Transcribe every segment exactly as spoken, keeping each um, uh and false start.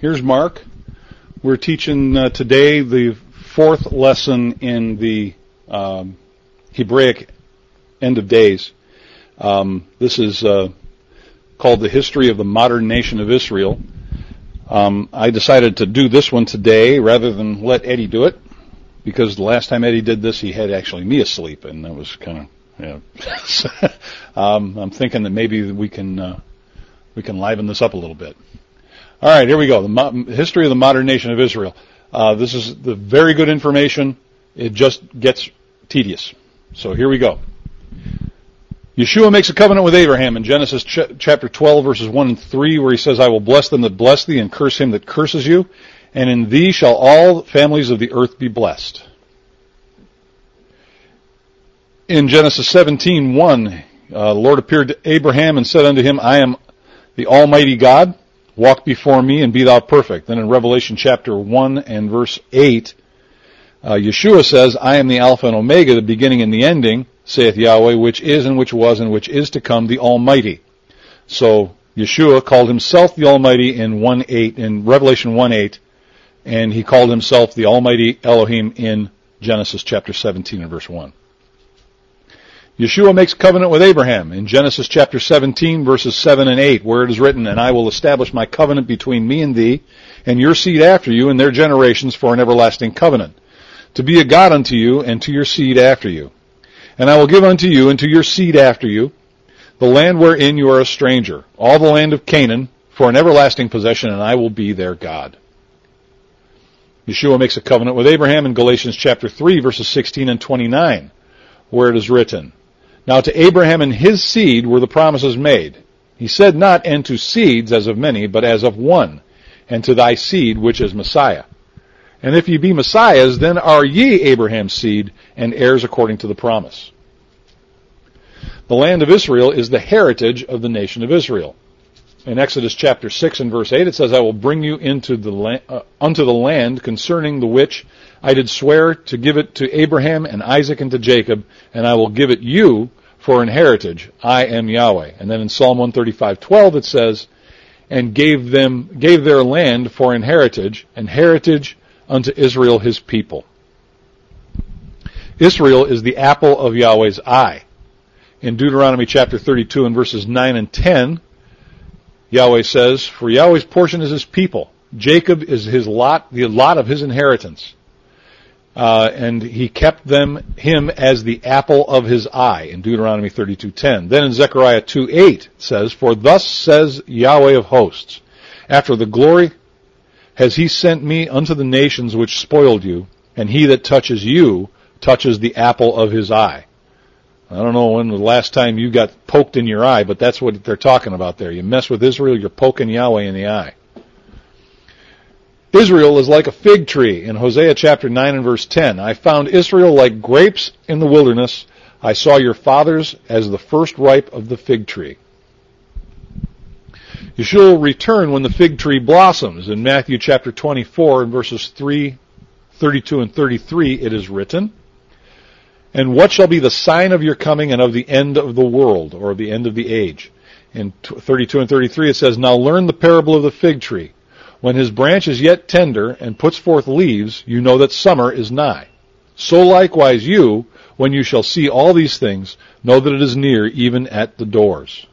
Here's Mark. We're teaching uh, today the fourth lesson in the um, Hebraic end of days. Um, this is uh, called the history of the modern nation of Israel. Um, I decided to do this one today rather than let Eddie do it, because the last time Eddie did this, he had actually me asleep, and that was kind of, you know, um, I'm thinking that maybe we can uh, we can liven this up a little bit. All right, here we go. The mo- history of the modern nation of Israel. Uh, this is the very good information. It just gets tedious. So here we go. Yeshua makes a covenant with Abraham in Genesis ch- chapter twelve, verses one and three, where he says, I will bless them that bless thee and curse him that curses you, and in thee shall all families of the earth be blessed. In Genesis seventeen one, uh, the Lord appeared to Abraham and said unto him, I am the Almighty God. Walk before me and be thou perfect. Then in Revelation chapter one and verse eight, uh, Yeshua says, I am the Alpha and Omega, the beginning and the ending, saith Yahweh, which is and which was and which is to come, the Almighty. So Yeshua called himself the Almighty in one eight, in Revelation one eight, and he called himself the Almighty Elohim in Genesis chapter seventeen and verse one. Yeshua makes covenant with Abraham in Genesis chapter seventeen, verses seven and eight, where it is written, And I will establish my covenant between me and thee, and your seed after you, and their generations for an everlasting covenant, to be a God unto you, and to your seed after you. And I will give unto you, and to your seed after you, the land wherein you are a stranger, all the land of Canaan, for an everlasting possession, and I will be their God. Yeshua makes a covenant with Abraham in Galatians chapter three, verses sixteen and twenty-nine, where it is written, Now to Abraham and his seed were the promises made. He said not, and to seeds as of many, but as of one, and to thy seed, which is Messiah. And if ye be Messiahs, then are ye Abraham's seed, and heirs according to the promise. The land of Israel is the heritage of the nation of Israel. In Exodus chapter six and verse eight, it says, I will bring you into the la- uh, unto the land concerning the which I did swear to give it to Abraham and Isaac and to Jacob, and I will give it you for an heritage. I am Yahweh. And then in Psalm one thirty-five twelve it says, and gave them gave their land for an heritage, and heritage unto Israel his people. Israel is the apple of Yahweh's eye. In Deuteronomy chapter thirty-two and verses nine and ten, Yahweh says, For Yahweh's portion is his people. Jacob is his lot, the lot of his inheritance. Uh, and he kept them, him as the apple of his eye, in Deuteronomy thirty-two ten. Then in Zechariah two eight it says, For thus says Yahweh of hosts, after the glory has he sent me unto the nations which spoiled you, and he that touches you touches the apple of his eye. I don't know when the last time you got poked in your eye, but that's what they're talking about there. You mess with Israel, you're poking Yahweh in the eye. Israel is like a fig tree in Hosea chapter nine and verse ten. I found Israel like grapes in the wilderness. I saw your fathers as the first ripe of the fig tree. Yeshua will return when the fig tree blossoms. In Matthew chapter twenty-four and verses three, thirty-two and thirty-three it is written, And what shall be the sign of your coming and of the end of the world, or of the end of the age? In thirty-two and thirty-three it says, Now learn the parable of the fig tree. When his branch is yet tender and puts forth leaves, you know that summer is nigh. So likewise you, when you shall see all these things, know that it is near, even at the doors.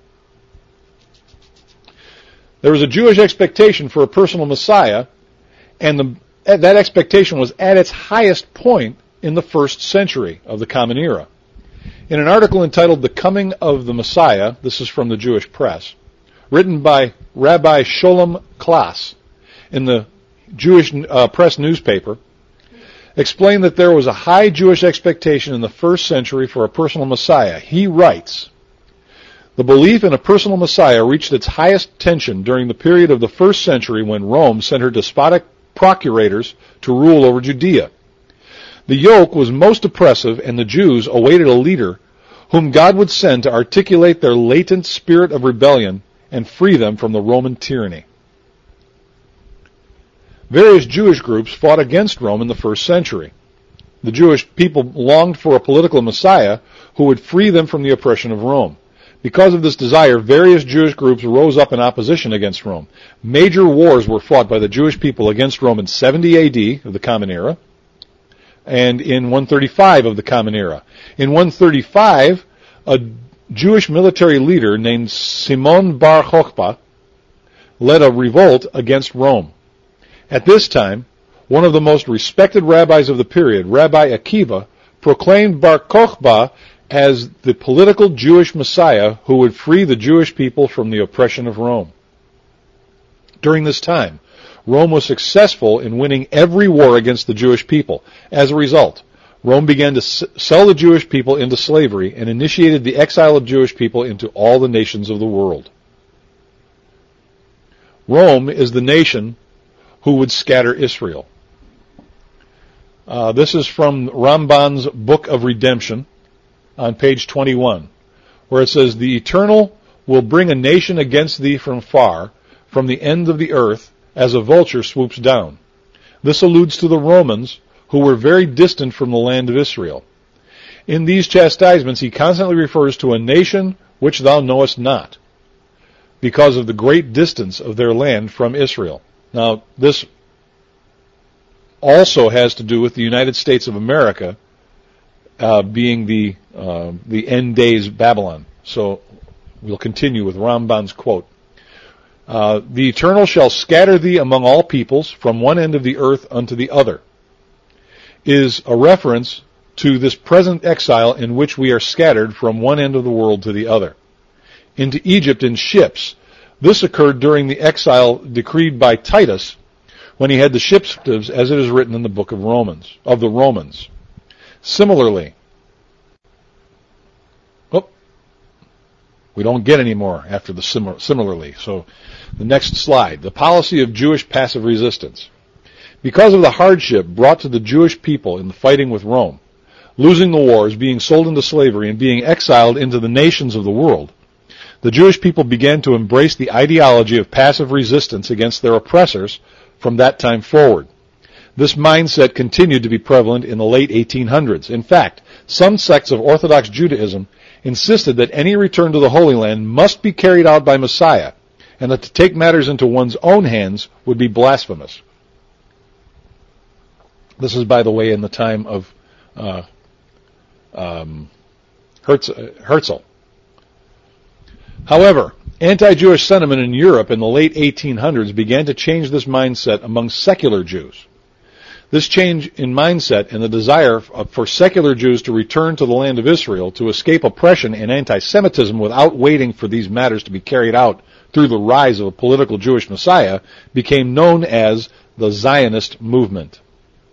There was a Jewish expectation for a personal Messiah, and the, that expectation was at its highest point in the first century of the Common Era. In an article entitled The Coming of the Messiah, this is from the Jewish Press, written by Rabbi Sholem Klass in the Jewish uh, Press newspaper, explained that there was a high Jewish expectation in the first century for a personal Messiah. He writes, The belief in a personal Messiah reached its highest tension during the period of the first century when Rome sent her despotic procurators to rule over Judea. The yoke was most oppressive, and the Jews awaited a leader whom God would send to articulate their latent spirit of rebellion and free them from the Roman tyranny. Various Jewish groups fought against Rome in the first century. The Jewish people longed for a political Messiah who would free them from the oppression of Rome. Because of this desire, various Jewish groups rose up in opposition against Rome. Major wars were fought by the Jewish people against Rome in seventy A D of the Common Era and in one thirty-five of the Common Era. In one thirty-five, a Jewish military leader named Simon Bar Kokhba led a revolt against Rome. At this time, one of the most respected rabbis of the period, Rabbi Akiva, proclaimed Bar Kokhba as the political Jewish Messiah who would free the Jewish people from the oppression of Rome. During this time, Rome was successful in winning every war against the Jewish people. As a result, Rome began to s- sell the Jewish people into slavery and initiated the exile of Jewish people into all the nations of the world. Rome is the nation who would scatter Israel. Uh, this is from Ramban's Book of Redemption on page twenty-one, where it says, "The Eternal will bring a nation against thee from far, from the end of the earth, as a vulture swoops down." This alludes to the Romans, who were very distant from the land of Israel. In these chastisements, he constantly refers to a nation which thou knowest not, because of the great distance of their land from Israel. Now, this also has to do with the United States of America uh, being the uh, the end days Babylon. So we'll continue with Ramban's quote. Uh, "The Eternal shall scatter thee among all peoples, from one end of the earth unto the other," is a reference to this present exile in which we are scattered from one end of the world to the other. Into Egypt in ships. This occurred during the exile decreed by Titus, when he had the ships, as it is written in the book of Romans, of the Romans. Similarly, oh, we don't get any more after the similarly. So the next slide, the policy of Jewish passive resistance. Because of the hardship brought to the Jewish people in the fighting with Rome, losing the wars, being sold into slavery, and being exiled into the nations of the world, the Jewish people began to embrace the ideology of passive resistance against their oppressors from that time forward. This mindset continued to be prevalent in the late eighteen hundreds. In fact, some sects of Orthodox Judaism insisted that any return to the Holy Land must be carried out by Messiah, and that to take matters into one's own hands would be blasphemous. This is, by the way, in the time of uh, um, Herzl. However, anti-Jewish sentiment in Europe in the late eighteen hundreds began to change this mindset among secular Jews. This change in mindset and the desire for secular Jews to return to the land of Israel to escape oppression and anti-Semitism without waiting for these matters to be carried out through the rise of a political Jewish Messiah became known as the Zionist movement.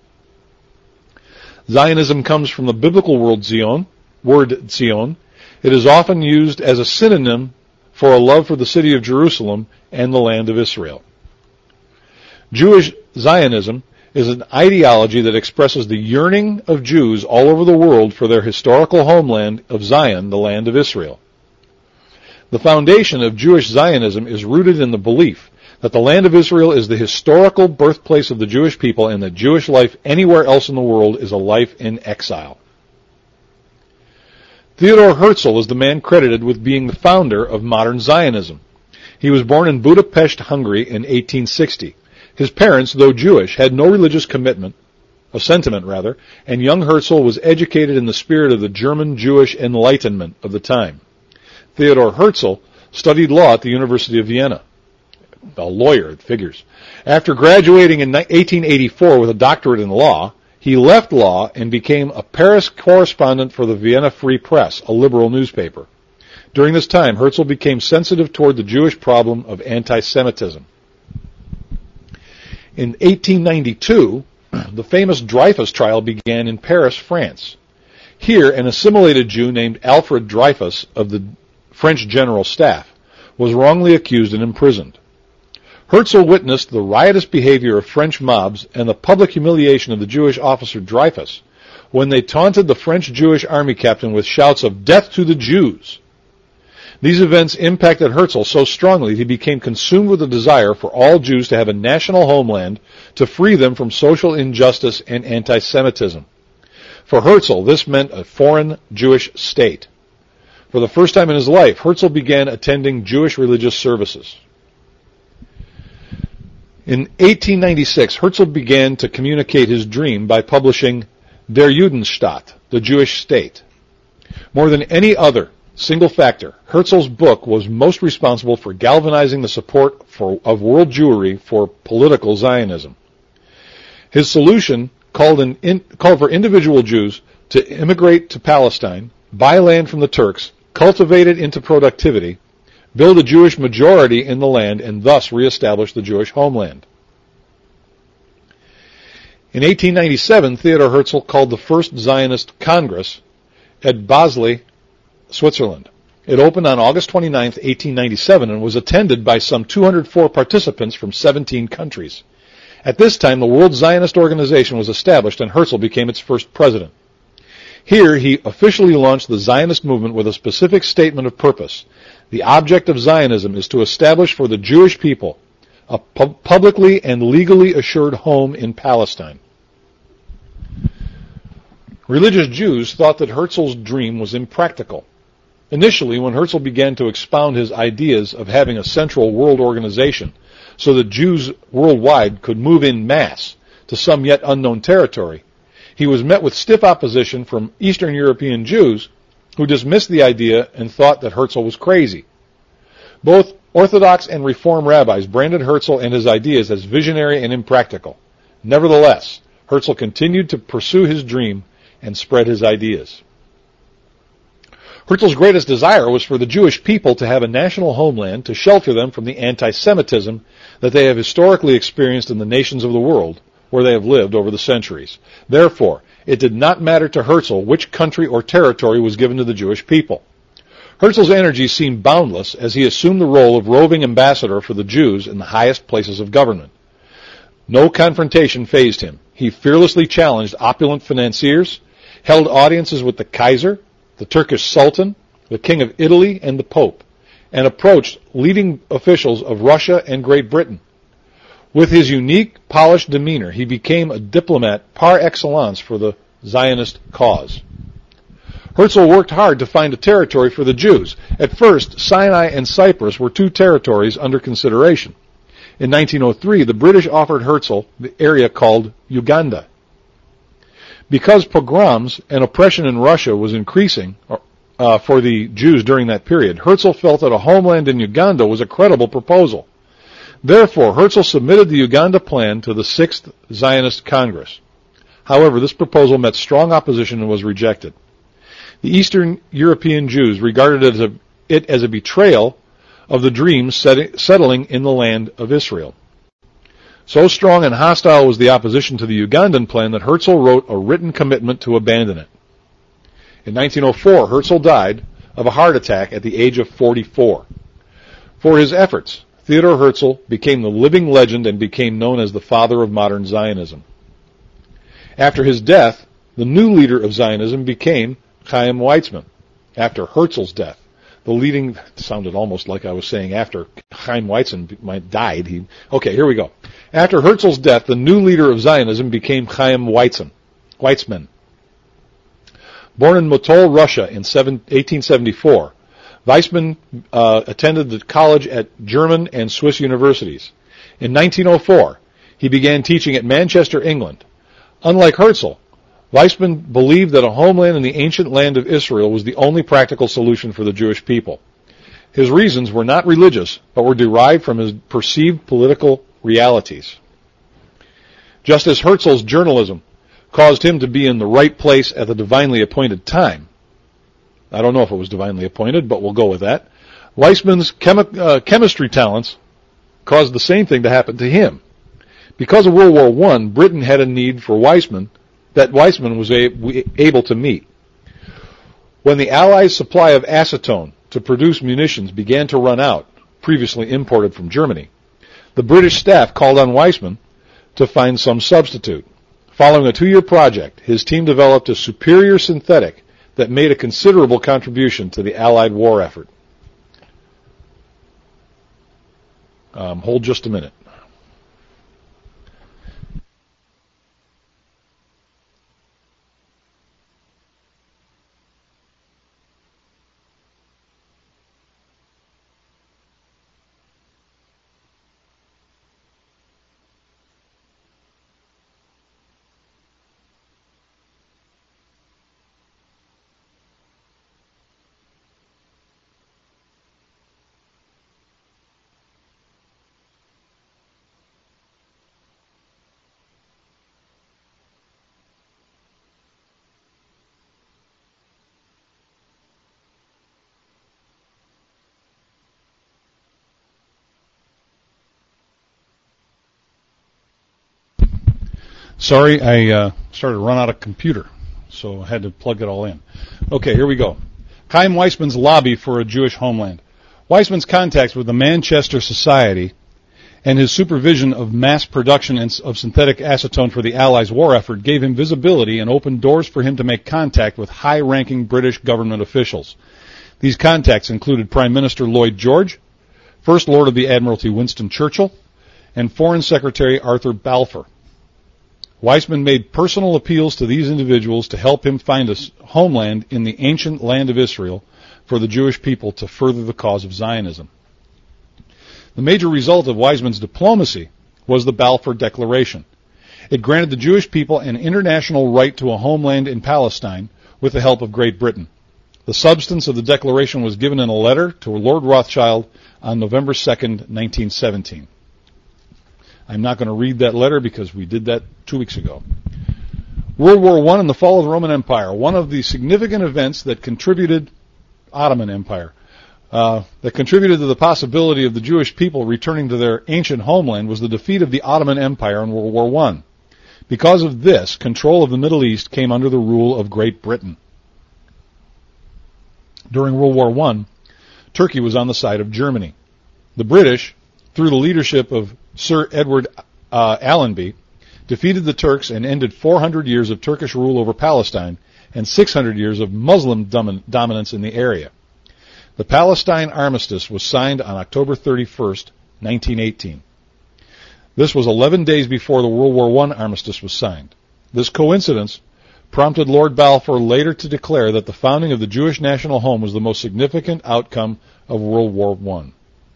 Zionism comes from the biblical word Zion, word Zion. It is often used as a synonym for a love for the city of Jerusalem and the land of Israel. Jewish Zionism is an ideology that expresses the yearning of Jews all over the world for their historical homeland of Zion, the land of Israel. The foundation of Jewish Zionism is rooted in the belief that the land of Israel is the historical birthplace of the Jewish people and that Jewish life anywhere else in the world is a life in exile. Theodor Herzl is the man credited with being the founder of modern Zionism. He was born in Budapest, Hungary in eighteen sixty. His parents, though Jewish, had no religious commitment, a sentiment rather, and young Herzl was educated in the spirit of the German Jewish Enlightenment of the time. Theodor Herzl studied law at the University of Vienna. A lawyer, it figures. After graduating in eighteen eighty-four with a doctorate in law, he left law and became a Paris correspondent for the Vienna Free Press, a liberal newspaper. During this time, Herzl became sensitive toward the Jewish problem of anti-Semitism. In eighteen ninety-two, the famous Dreyfus trial began in Paris, France. Here, an assimilated Jew named Alfred Dreyfus of the French General Staff was wrongly accused and imprisoned. Herzl witnessed the riotous behavior of French mobs and the public humiliation of the Jewish officer Dreyfus when they taunted the French Jewish army captain with shouts of "Death to the Jews!" These events impacted Herzl so strongly that he became consumed with a desire for all Jews to have a national homeland to free them from social injustice and anti-Semitism. For Herzl, this meant a foreign Jewish state. For the first time in his life, Herzl began attending Jewish religious services. In eighteen ninety-six, Herzl began to communicate his dream by publishing Der Judenstaat, the Jewish State. More than any other single factor, Herzl's book was most responsible for galvanizing the support for, of world Jewry for political Zionism. His solution called, an in, called for individual Jews to immigrate to Palestine, buy land from the Turks, cultivate it into productivity, build a Jewish majority in the land, and thus reestablish the Jewish homeland. In eighteen ninety-seven, Theodor Herzl called the first Zionist Congress at Basel, Switzerland. It opened on August twenty-ninth, eighteen ninety-seven, and was attended by some two hundred four participants from seventeen countries. At this time, the World Zionist Organization was established, and Herzl became its first president. Here, he officially launched the Zionist movement with a specific statement of purpose. The object of Zionism is to establish for the Jewish people a pu- publicly and legally assured home in Palestine. Religious Jews thought that Herzl's dream was impractical. Initially, when Herzl began to expound his ideas of having a central world organization so that Jews worldwide could move in mass to some yet unknown territory, he was met with stiff opposition from Eastern European Jews who dismissed the idea and thought that Herzl was crazy. Both Orthodox and Reform rabbis branded Herzl and his ideas as visionary and impractical. Nevertheless, Herzl continued to pursue his dream and spread his ideas. Herzl's greatest desire was for the Jewish people to have a national homeland to shelter them from the anti-Semitism that they have historically experienced in the nations of the world where they have lived over the centuries. Therefore, it did not matter to Herzl which country or territory was given to the Jewish people. Herzl's energy seemed boundless as he assumed the role of roving ambassador for the Jews in the highest places of government. No confrontation fazed him. He fearlessly challenged opulent financiers, held audiences with the Kaiser, the Turkish Sultan, the King of Italy, and the Pope, and approached leading officials of Russia and Great Britain. With his unique, polished demeanor, he became a diplomat par excellence for the Zionist cause. Herzl worked hard to find a territory for the Jews. At first, Sinai and Cyprus were two territories under consideration. In nineteen oh three, the British offered Herzl the area called Uganda. Because pogroms and oppression in Russia was increasing uh, for the Jews during that period, Herzl felt that a homeland in Uganda was a credible proposal. Therefore, Herzl submitted the Uganda plan to the Sixth Zionist Congress. However, this proposal met strong opposition and was rejected. The Eastern European Jews regarded it as a, it as a betrayal of the dream set, settling in the land of Israel. So strong and hostile was the opposition to the Ugandan plan that Herzl wrote a written commitment to abandon it. In nineteen oh four, Herzl died of a heart attack at the age of forty-four. For his efforts, Theodor Herzl became the living legend and became known as the father of modern Zionism. After his death, the new leader of Zionism became Chaim Weizmann. After Herzl's death, the leading, it sounded almost like I was saying after Chaim Weizmann died. He, okay, here we go. After Herzl's death, the new leader of Zionism became Chaim Weizmann. Weizmann. Born in Motol, Russia in eighteen seventy-four, Weizmann uh, attended the college at German and Swiss universities. In nineteen oh four, he began teaching at Manchester, England. Unlike Herzl, Weizmann believed that a homeland in the ancient land of Israel was the only practical solution for the Jewish people. His reasons were not religious, but were derived from his perceived political realities. Just as Herzl's journalism caused him to be in the right place at the divinely appointed time, I don't know if it was divinely appointed, but we'll go with that, Weizmann's chemi- uh, chemistry talents caused the same thing to happen to him. Because of World War One, Britain had a need for Weizmann that Weizmann was a- able to meet. When the Allies' supply of acetone to produce munitions began to run out, previously imported from Germany, the British staff called on Weizmann to find some substitute. Following a two-year project, his team developed a superior synthetic that made a considerable contribution to the Allied war effort. Um, hold just a minute. Sorry, I uh, started to run out of computer, so I had to plug it all in. Okay, here we go. Chaim Weizmann's lobby for a Jewish homeland. Weizmann's contacts with the Manchester Society and his supervision of mass production of synthetic acetone for the Allies' war effort gave him visibility and opened doors for him to make contact with high-ranking British government officials. These contacts included Prime Minister Lloyd George, First Lord of the Admiralty Winston Churchill, and Foreign Secretary Arthur Balfour. Weizmann made personal appeals to these individuals to help him find a homeland in the ancient land of Israel for the Jewish people to further the cause of Zionism. The major result of Weizmann's diplomacy was the Balfour Declaration. It granted the Jewish people an international right to a homeland in Palestine with the help of Great Britain. The substance of the declaration was given in a letter to Lord Rothschild on November second, nineteen seventeen. I'm not going to read that letter because we did that two weeks ago. World War One and the fall of the Roman Empire. One of the significant events that contributed, Ottoman Empire, uh, that contributed to the possibility of the Jewish people returning to their ancient homeland was the defeat of the Ottoman Empire in World War One. Because of this, control of the Middle East came under the rule of Great Britain. During World War One, Turkey was on the side of Germany. The British, through the leadership of Sir Edward uh, Allenby, defeated the Turks and ended four hundred years of Turkish rule over Palestine and six hundred years of Muslim dom- dominance in the area. The Palestine Armistice was signed on October thirty-first, nineteen eighteen. This was eleven days before the World War One armistice was signed. This coincidence prompted Lord Balfour later to declare that the founding of the Jewish national home was the most significant outcome of World War One.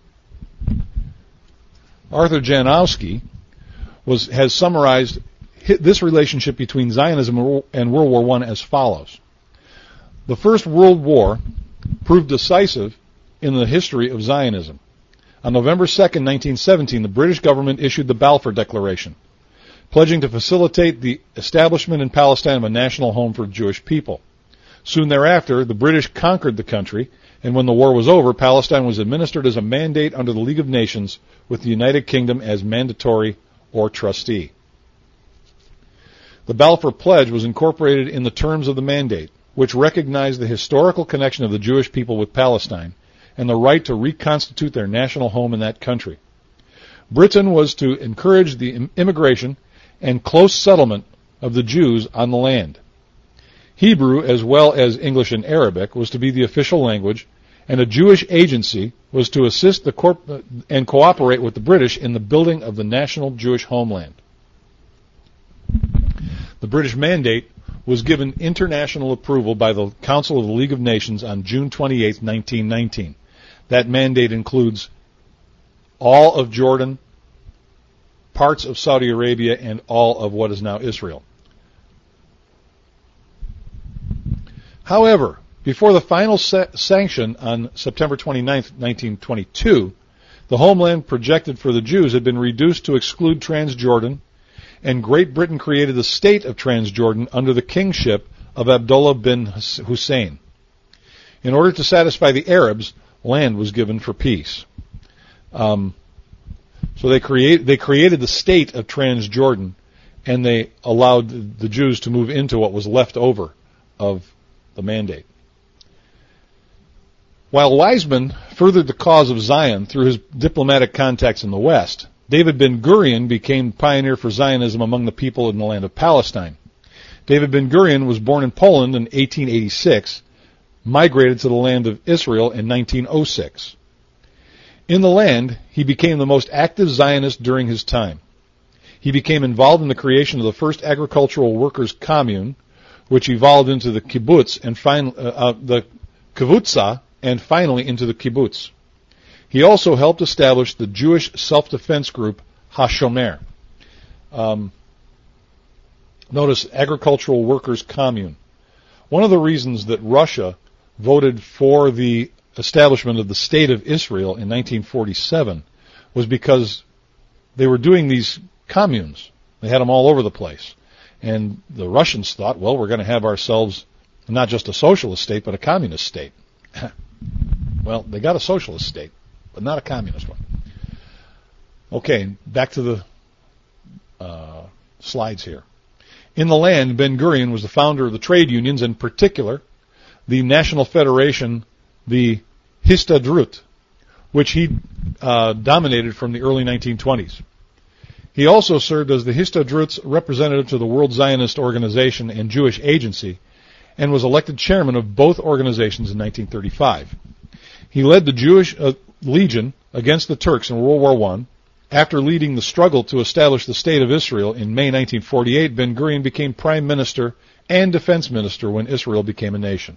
Arthur Janowski was, has summarized this relationship between Zionism and World War One as follows. The First World War proved decisive in the history of Zionism. On November second, nineteen seventeen, the British government issued the Balfour Declaration, pledging to facilitate the establishment in Palestine of a national home for Jewish people. Soon thereafter, the British conquered the country, and when the war was over, Palestine was administered as a mandate under the League of Nations, with the United Kingdom as mandatory or trustee. The Balfour Pledge was incorporated in the terms of the mandate, which recognized the historical connection of the Jewish people with Palestine and the right to reconstitute their national home in that country. Britain was to encourage the immigration and close settlement of the Jews on the land. Hebrew, as well as English and Arabic, was to be the official language, and a Jewish agency was to assist the corp- and cooperate with the British in the building of the national Jewish homeland. The British mandate was given international approval by the Council of the League of Nations on June twenty-eighth, nineteen nineteen. That mandate includes all of Jordan, parts of Saudi Arabia, and all of what is now Israel. However, before the final sa- sanction on September twenty-ninth, nineteen twenty-two, the homeland projected for the Jews had been reduced to exclude Transjordan, and Great Britain created the state of Transjordan under the kingship of Abdullah bin Hussein. In order to satisfy the Arabs, land was given for peace. Um, so they create they created the state of Transjordan, and they allowed the Jews to move into what was left over of the mandate. While Weizmann furthered the cause of Zion through his diplomatic contacts in the West, David Ben-Gurion became pioneer for Zionism among the people in the land of Palestine. David Ben-Gurion was born in Poland in eighteen eighty-six, migrated to the land of Israel in nineteen oh six. In the land, he became the most active Zionist during his time. He became involved in the creation of the first agricultural workers' commune, which evolved into the kibbutz and fin- uh, uh, the kivutza, and finally into the kibbutz. He also helped establish the Jewish self-defense group HaShomer. Um, notice agricultural workers' commune. One of the reasons that Russia voted for the establishment of the State of Israel in nineteen forty-seven was because they were doing these communes. They had them all over the place. And the Russians thought, well, we're going to have ourselves not just a socialist state, but a communist state. Well, they got a socialist state, but not a communist one. Okay, back to the uh, slides here. In the land, Ben-Gurion was the founder of the trade unions, in particular the National Federation, the Histadrut, which he uh, dominated from the early nineteen twenties. He also served as the Histadrut's representative to the World Zionist Organization and Jewish Agency, and was elected chairman of both organizations in nineteen thirty-five. He led the Jewish uh, Legion against the Turks in World War One. After leading the struggle to establish the State of Israel in May nineteen forty-eight, Ben-Gurion became prime minister and defense minister when Israel became a nation.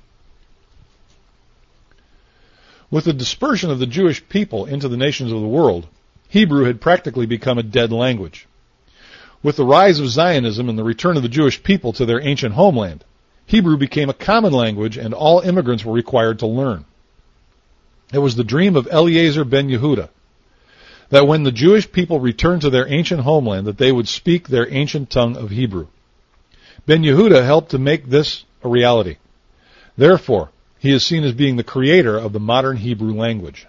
With the dispersion of the Jewish people into the nations of the world, Hebrew had practically become a dead language. With the rise of Zionism and the return of the Jewish people to their ancient homeland, Hebrew became a common language and all immigrants were required to learn. It was the dream of Eliezer ben Yehuda that when the Jewish people returned to their ancient homeland, that they would speak their ancient tongue of Hebrew. Ben Yehuda helped to make this a reality. Therefore, he is seen as being the creator of the modern Hebrew language.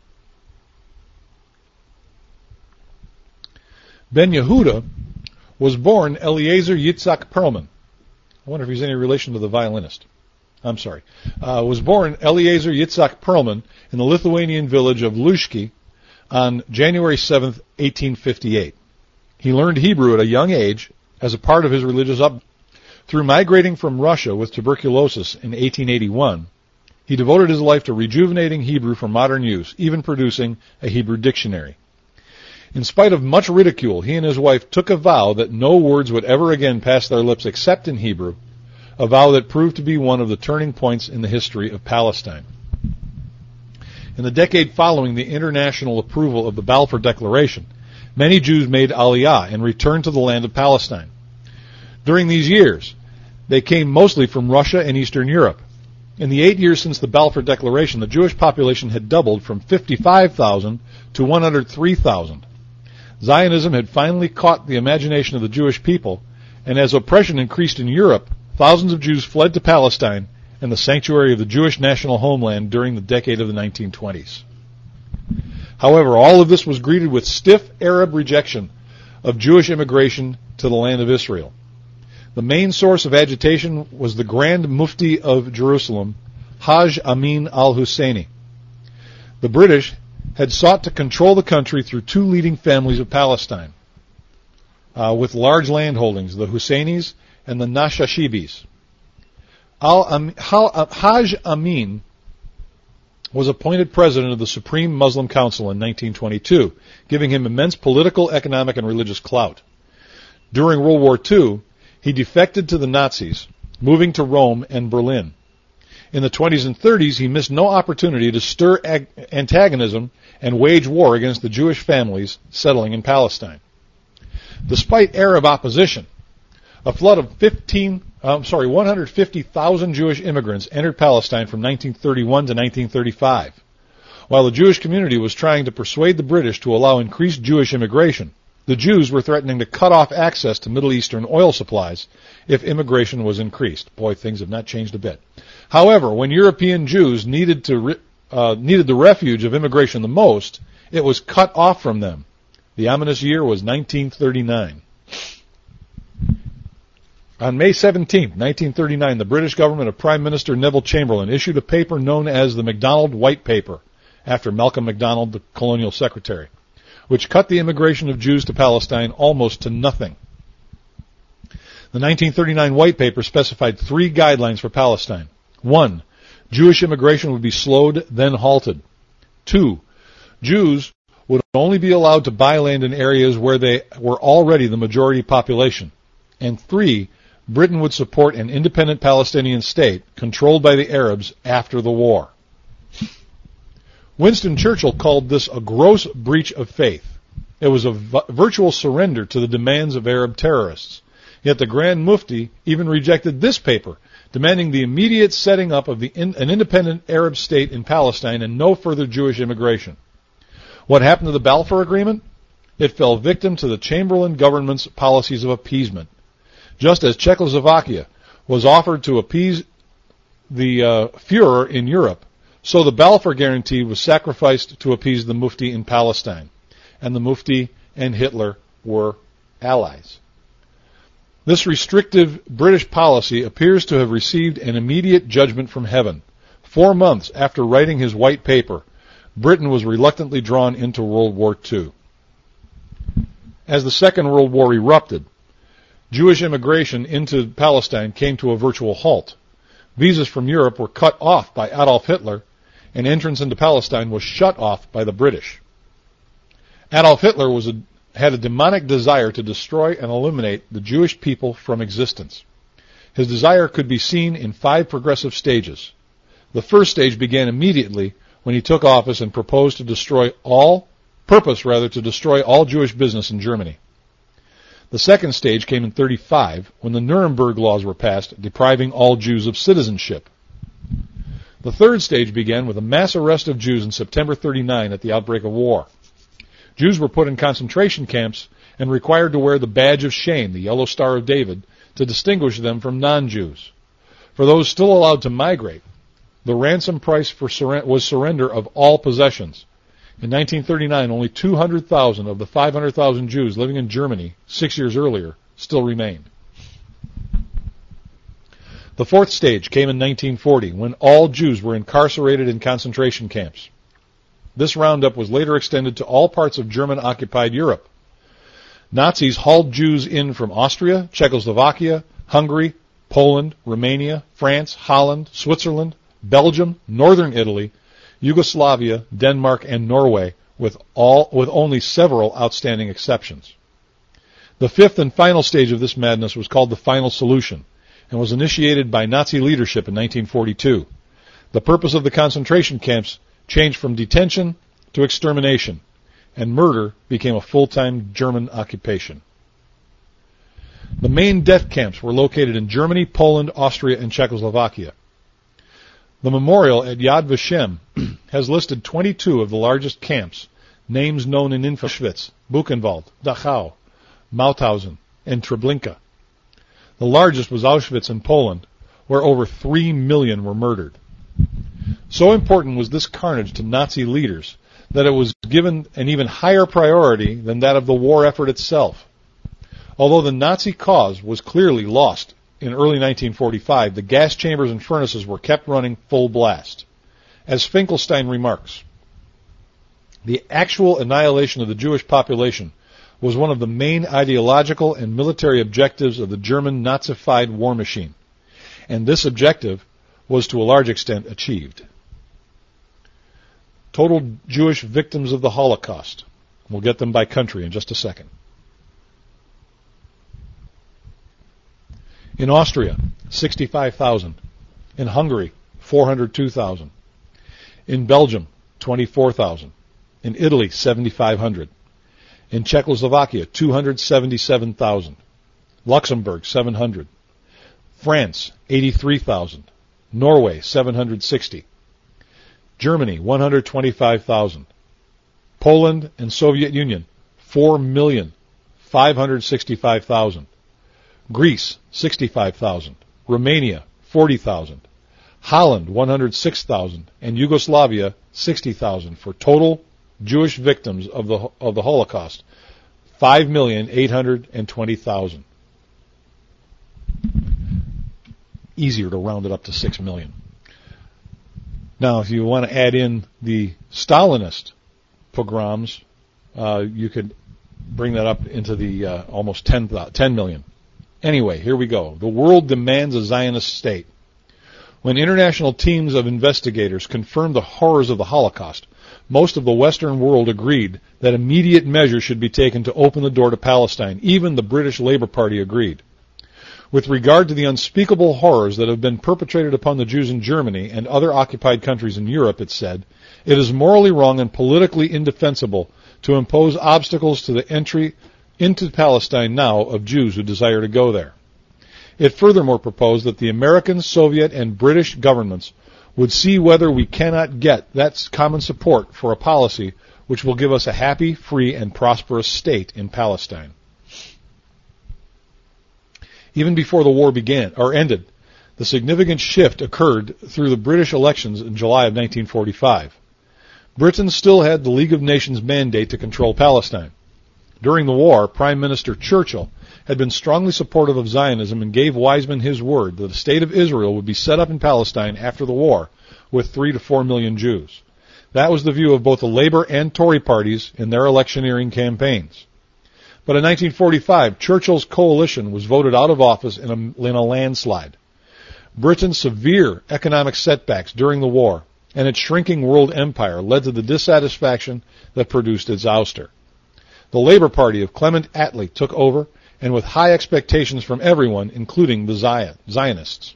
Ben Yehuda was born Eliezer Yitzhak Perlman. I wonder if he's any relation to the violinist. I'm sorry. Uh, was born Eliezer Yitzhak Perlman in the Lithuanian village of Lushki on January seventh, eighteen fifty-eight. He learned Hebrew at a young age as a part of his religious upbringing. Through migrating from Russia with tuberculosis in eighteen eighty-one, he devoted his life to rejuvenating Hebrew for modern use, even producing a Hebrew dictionary. In spite of much ridicule, he and his wife took a vow that no words would ever again pass their lips except in Hebrew, a vow that proved to be one of the turning points in the history of Palestine. In the decade following the international approval of the Balfour Declaration, many Jews made Aliyah and returned to the land of Palestine. During these years, they came mostly from Russia and Eastern Europe. In the eight years since the Balfour Declaration, the Jewish population had doubled from fifty-five thousand to one hundred three thousand. Zionism had finally caught the imagination of the Jewish people, and as oppression increased in Europe, thousands of Jews fled to Palestine and the sanctuary of the Jewish national homeland during the decade of the nineteen twenties. However, all of this was greeted with stiff Arab rejection of Jewish immigration to the land of Israel. The main source of agitation was the Grand Mufti of Jerusalem, Haj Amin al-Husseini. The British had sought to control the country through two leading families of Palestine, uh, with large landholdings, the Husseinis and the Nashashibis. Haj Amin was appointed president of the Supreme Muslim Council in nineteen twenty-two, giving him immense political, economic, and religious clout. During World War Two, he defected to the Nazis, moving to Rome and Berlin. In the twenties and thirties, he missed no opportunity to stir ag- antagonism and wage war against the Jewish families settling in Palestine. Despite Arab opposition, a flood of fifteen, I'm sorry, one hundred fifty thousand Jewish immigrants entered Palestine from nineteen thirty-one to nineteen thirty-five. While the Jewish community was trying to persuade the British to allow increased Jewish immigration, the Jews were threatening to cut off access to Middle Eastern oil supplies if immigration was increased. Boy, things have not changed a bit. However, when European Jews needed to uh, needed the refuge of immigration the most, it was cut off from them. The ominous year was nineteen thirty-nine. On May seventeenth, nineteen thirty-nine, the British government of Prime Minister Neville Chamberlain issued a paper known as the MacDonald White Paper, after Malcolm MacDonald, the colonial secretary, which cut the immigration of Jews to Palestine almost to nothing. The nineteen thirty-nine White Paper specified three guidelines for Palestine. One, Jewish immigration would be slowed, then halted. Two, Jews would only be allowed to buy land in areas where they were already the majority population. And three, Britain would support an independent Palestinian state controlled by the Arabs after the war. Winston Churchill called this a gross breach of faith. It was a v- virtual surrender to the demands of Arab terrorists. Yet the Grand Mufti even rejected this paper, demanding the immediate setting up of the in, an independent Arab state in Palestine and no further Jewish immigration. What happened to the Balfour Agreement? It fell victim to the Chamberlain government's policies of appeasement. Just as Czechoslovakia was offered to appease the uh, Führer in Europe, so the Balfour Guarantee was sacrificed to appease the Mufti in Palestine. And the Mufti and Hitler were allies. This restrictive British policy appears to have received an immediate judgment from heaven. Four months after writing his white paper, Britain was reluctantly drawn into World War Two. As the Second World War erupted, Jewish immigration into Palestine came to a virtual halt. Visas from Europe were cut off by Adolf Hitler, and entrance into Palestine was shut off by the British. Adolf Hitler was a, had a demonic desire to destroy and eliminate the Jewish people from existence. His desire could be seen in five progressive stages. The first stage began immediately when he took office and proposed to destroy all, purpose rather, to destroy all Jewish business in Germany. The second stage came in thirty-five when the Nuremberg laws were passed, depriving all Jews of citizenship. The third stage began with a mass arrest of Jews in September thirty-nine at the outbreak of war. Jews were put in concentration camps and required to wear the badge of shame, the Yellow Star of David, to distinguish them from non-Jews. For those still allowed to migrate, the ransom price for surre- was surrender of all possessions. In nineteen thirty-nine, only two hundred thousand of the five hundred thousand Jews living in Germany six years earlier still remained. The fourth stage came in nineteen forty, when all Jews were incarcerated in concentration camps. This roundup was later extended to all parts of German-occupied Europe. Nazis hauled Jews in from Austria, Czechoslovakia, Hungary, Poland, Romania, France, Holland, Switzerland, Belgium, northern Italy, Yugoslavia, Denmark, and Norway, with all with only several outstanding exceptions. The fifth and final stage of this madness was called the Final Solution, and was initiated by Nazi leadership in nineteen forty-two. The purpose of the concentration camps changed from detention to extermination, and murder became a full-time German occupation. The main death camps were located in Germany, Poland, Austria, and Czechoslovakia. The memorial at Yad Vashem has listed twenty-two of the largest camps, names known in Auschwitz, Buchenwald, Dachau, Mauthausen, and Treblinka. The largest was Auschwitz in Poland, where over three million were murdered. So important was this carnage to Nazi leaders that it was given an even higher priority than that of the war effort itself. Although the Nazi cause was clearly lost in early nineteen forty-five, the gas chambers and furnaces were kept running full blast. As Finkelstein remarks, the actual annihilation of the Jewish population was one of the main ideological and military objectives of the German Nazified war machine, and this objective was to a large extent achieved. Total Jewish victims of the Holocaust. We'll get them by country in just a second. In Austria, sixty-five thousand. In Hungary, four hundred two thousand. In Belgium, twenty-four thousand. In Italy, seventy-five hundred. In Czechoslovakia, two hundred seventy-seven thousand. Luxembourg, seven hundred. France, eighty-three thousand. Norway, seven hundred sixty. Germany, one hundred twenty-five thousand. Poland and Soviet Union, four million five hundred sixty-five thousand. Greece, sixty-five thousand. Romania, forty thousand. Holland, one hundred six thousand. And Yugoslavia, sixty thousand, for total Jewish victims of the of the Holocaust, five million eight hundred twenty thousand. Easier to round it up to six million. Now, if you want to add in the Stalinist pogroms, uh, you could bring that up into the uh, almost ten, ten million. Anyway, here we go. The world demands a Zionist state. When international teams of investigators confirmed the horrors of the Holocaust, most of the Western world agreed that immediate measures should be taken to open the door to Palestine. Even the British Labour Party agreed. With regard to the unspeakable horrors that have been perpetrated upon the Jews in Germany and other occupied countries in Europe, it said, it is morally wrong and politically indefensible to impose obstacles to the entry into Palestine now of Jews who desire to go there. It furthermore proposed that the American, Soviet, and British governments would see whether we cannot get that common support for a policy which will give us a happy, free, and prosperous state in Palestine. Even before the war began, or ended, the significant shift occurred through the British elections in July of nineteen forty-five. Britain still had the League of Nations mandate to control Palestine. During the war, Prime Minister Churchill had been strongly supportive of Zionism and gave Weizmann his word that a state of Israel would be set up in Palestine after the war with three to four million Jews. That was the view of both the Labour and Tory parties in their electioneering campaigns. But in nineteen forty-five, Churchill's coalition was voted out of office in a, in a landslide. Britain's severe economic setbacks during the war and its shrinking world empire led to the dissatisfaction that produced its ouster. The Labour Party of Clement Attlee took over, and with high expectations from everyone, including the Zion, Zionists.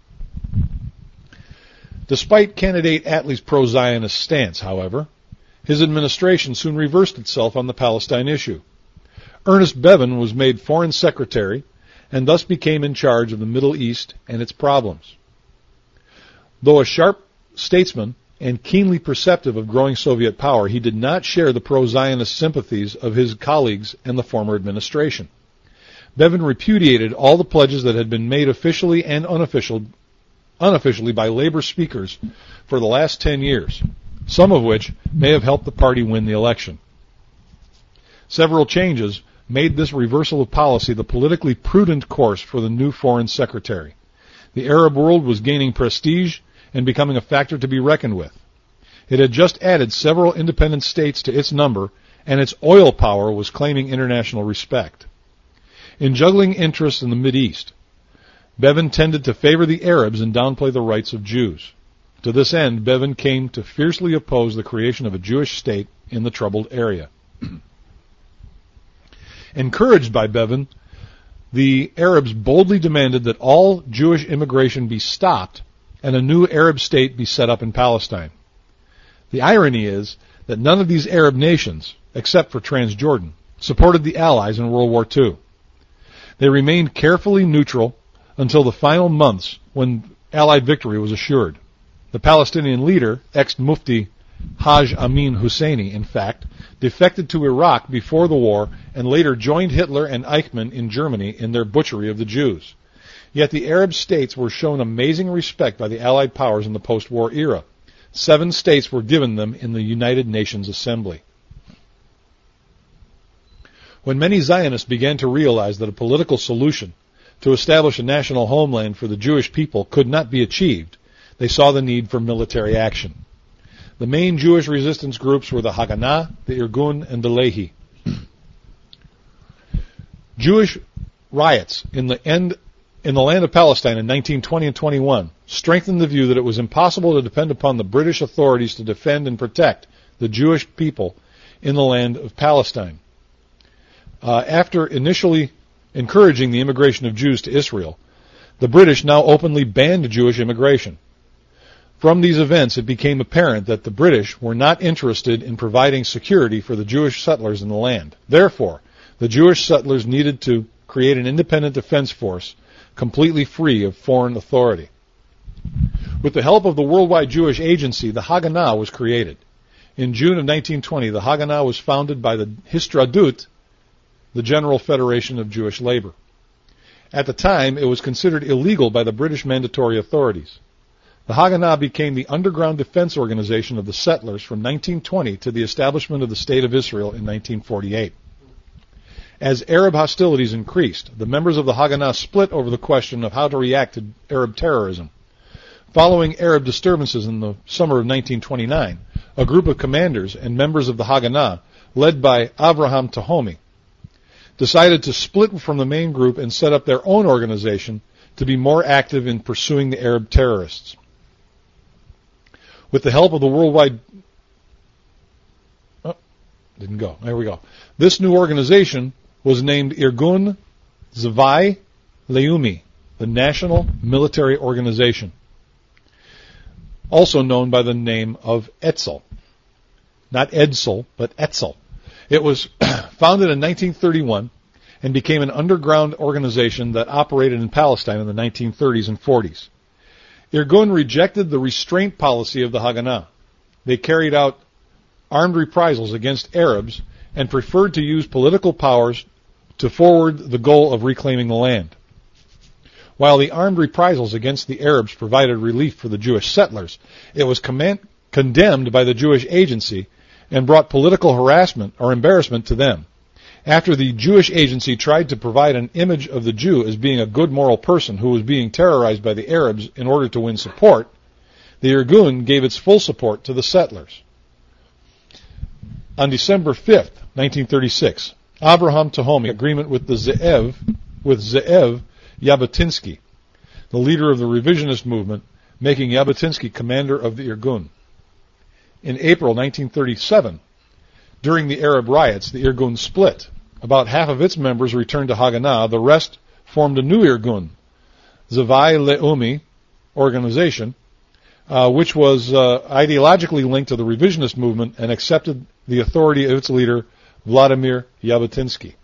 Despite candidate Attlee's pro-Zionist stance, however, his administration soon reversed itself on the Palestine issue. Ernest Bevin was made Foreign Secretary and thus became in charge of the Middle East and its problems. Though a sharp statesman and keenly perceptive of growing Soviet power, he did not share the pro-Zionist sympathies of his colleagues and the former administration. Bevin repudiated all the pledges that had been made officially and unofficial, unofficially by Labour speakers for the last ten years, some of which may have helped the party win the election. Several changes made this reversal of policy the politically prudent course for the new foreign secretary. The Arab world was gaining prestige and becoming a factor to be reckoned with. It had just added several independent states to its number, and its oil power was claiming international respect. In juggling interests in the Mideast, Bevin tended to favor the Arabs and downplay the rights of Jews. To this end, Bevin came to fiercely oppose the creation of a Jewish state in the troubled area. Encouraged by Bevin, the Arabs boldly demanded that all Jewish immigration be stopped and a new Arab state be set up in Palestine. The irony is that none of these Arab nations, except for Transjordan, supported the Allies in World War Two. They remained carefully neutral until the final months when Allied victory was assured. The Palestinian leader, ex-Mufti Haj Amin Husseini, in fact, defected to Iraq before the war and later joined Hitler and Eichmann in Germany in their butchery of the Jews. Yet the Arab states were shown amazing respect by the Allied powers in the post-war era. Seven states were given them in the United Nations Assembly. When many Zionists began to realize that a political solution to establish a national homeland for the Jewish people could not be achieved, they saw the need for military action. The main Jewish resistance groups were the Haganah, the Irgun, and the Lehi. Jewish riots in the end in the land of Palestine in nineteen twenty and twenty-one strengthened the view that it was impossible to depend upon the British authorities to defend and protect the Jewish people in the land of Palestine. Uh, after initially encouraging the immigration of Jews to Israel, the British now openly banned Jewish immigration. From these events, it became apparent that the British were not interested in providing security for the Jewish settlers in the land. Therefore, the Jewish settlers needed to create an independent defense force completely free of foreign authority. With the help of the Worldwide Jewish Agency, the Haganah was created. In June of nineteen twenty, the Haganah was founded by the Histadrut, the General Federation of Jewish Labor. At the time, it was considered illegal by the British mandatory authorities. The Haganah became the underground defense organization of the settlers from nineteen twenty to the establishment of the State of Israel in nineteen forty-eight. As Arab hostilities increased, the members of the Haganah split over the question of how to react to Arab terrorism. Following Arab disturbances in the summer of nineteen twenty-nine, a group of commanders and members of the Haganah, led by Avraham Tahomi, decided to split from the main group and set up their own organization to be more active in pursuing the Arab terrorists. With the help of the worldwide... Oh, didn't go. There we go. This new organization was named Irgun Zvai Leumi, the National Military Organization, also known by the name of Etzel. Not Edsel, but Etzel. It was founded in nineteen thirty-one and became an underground organization that operated in Palestine in the nineteen thirties and forties. Irgun rejected the restraint policy of the Haganah. They carried out armed reprisals against Arabs and preferred to use political powers to forward the goal of reclaiming the land. While the armed reprisals against the Arabs provided relief for the Jewish settlers, it was command- condemned by the Jewish Agency and brought political harassment or embarrassment to them. After the Jewish Agency tried to provide an image of the Jew as being a good moral person who was being terrorized by the Arabs in order to win support, the Irgun gave its full support to the settlers. On December fifth, nineteen thirty-six, Avraham Tahomi agreement with the Ze'ev, with Ze'ev Jabotinsky, the leader of the revisionist movement, making Jabotinsky commander of the Irgun. In April nineteen thirty-seven, during the Arab riots, the Irgun split. About half of its members returned to Haganah. The rest formed a new Irgun, Zavai Leumi organization, uh, which was uh, ideologically linked to the revisionist movement and accepted the authority of its leader, Vladimir Jabotinsky.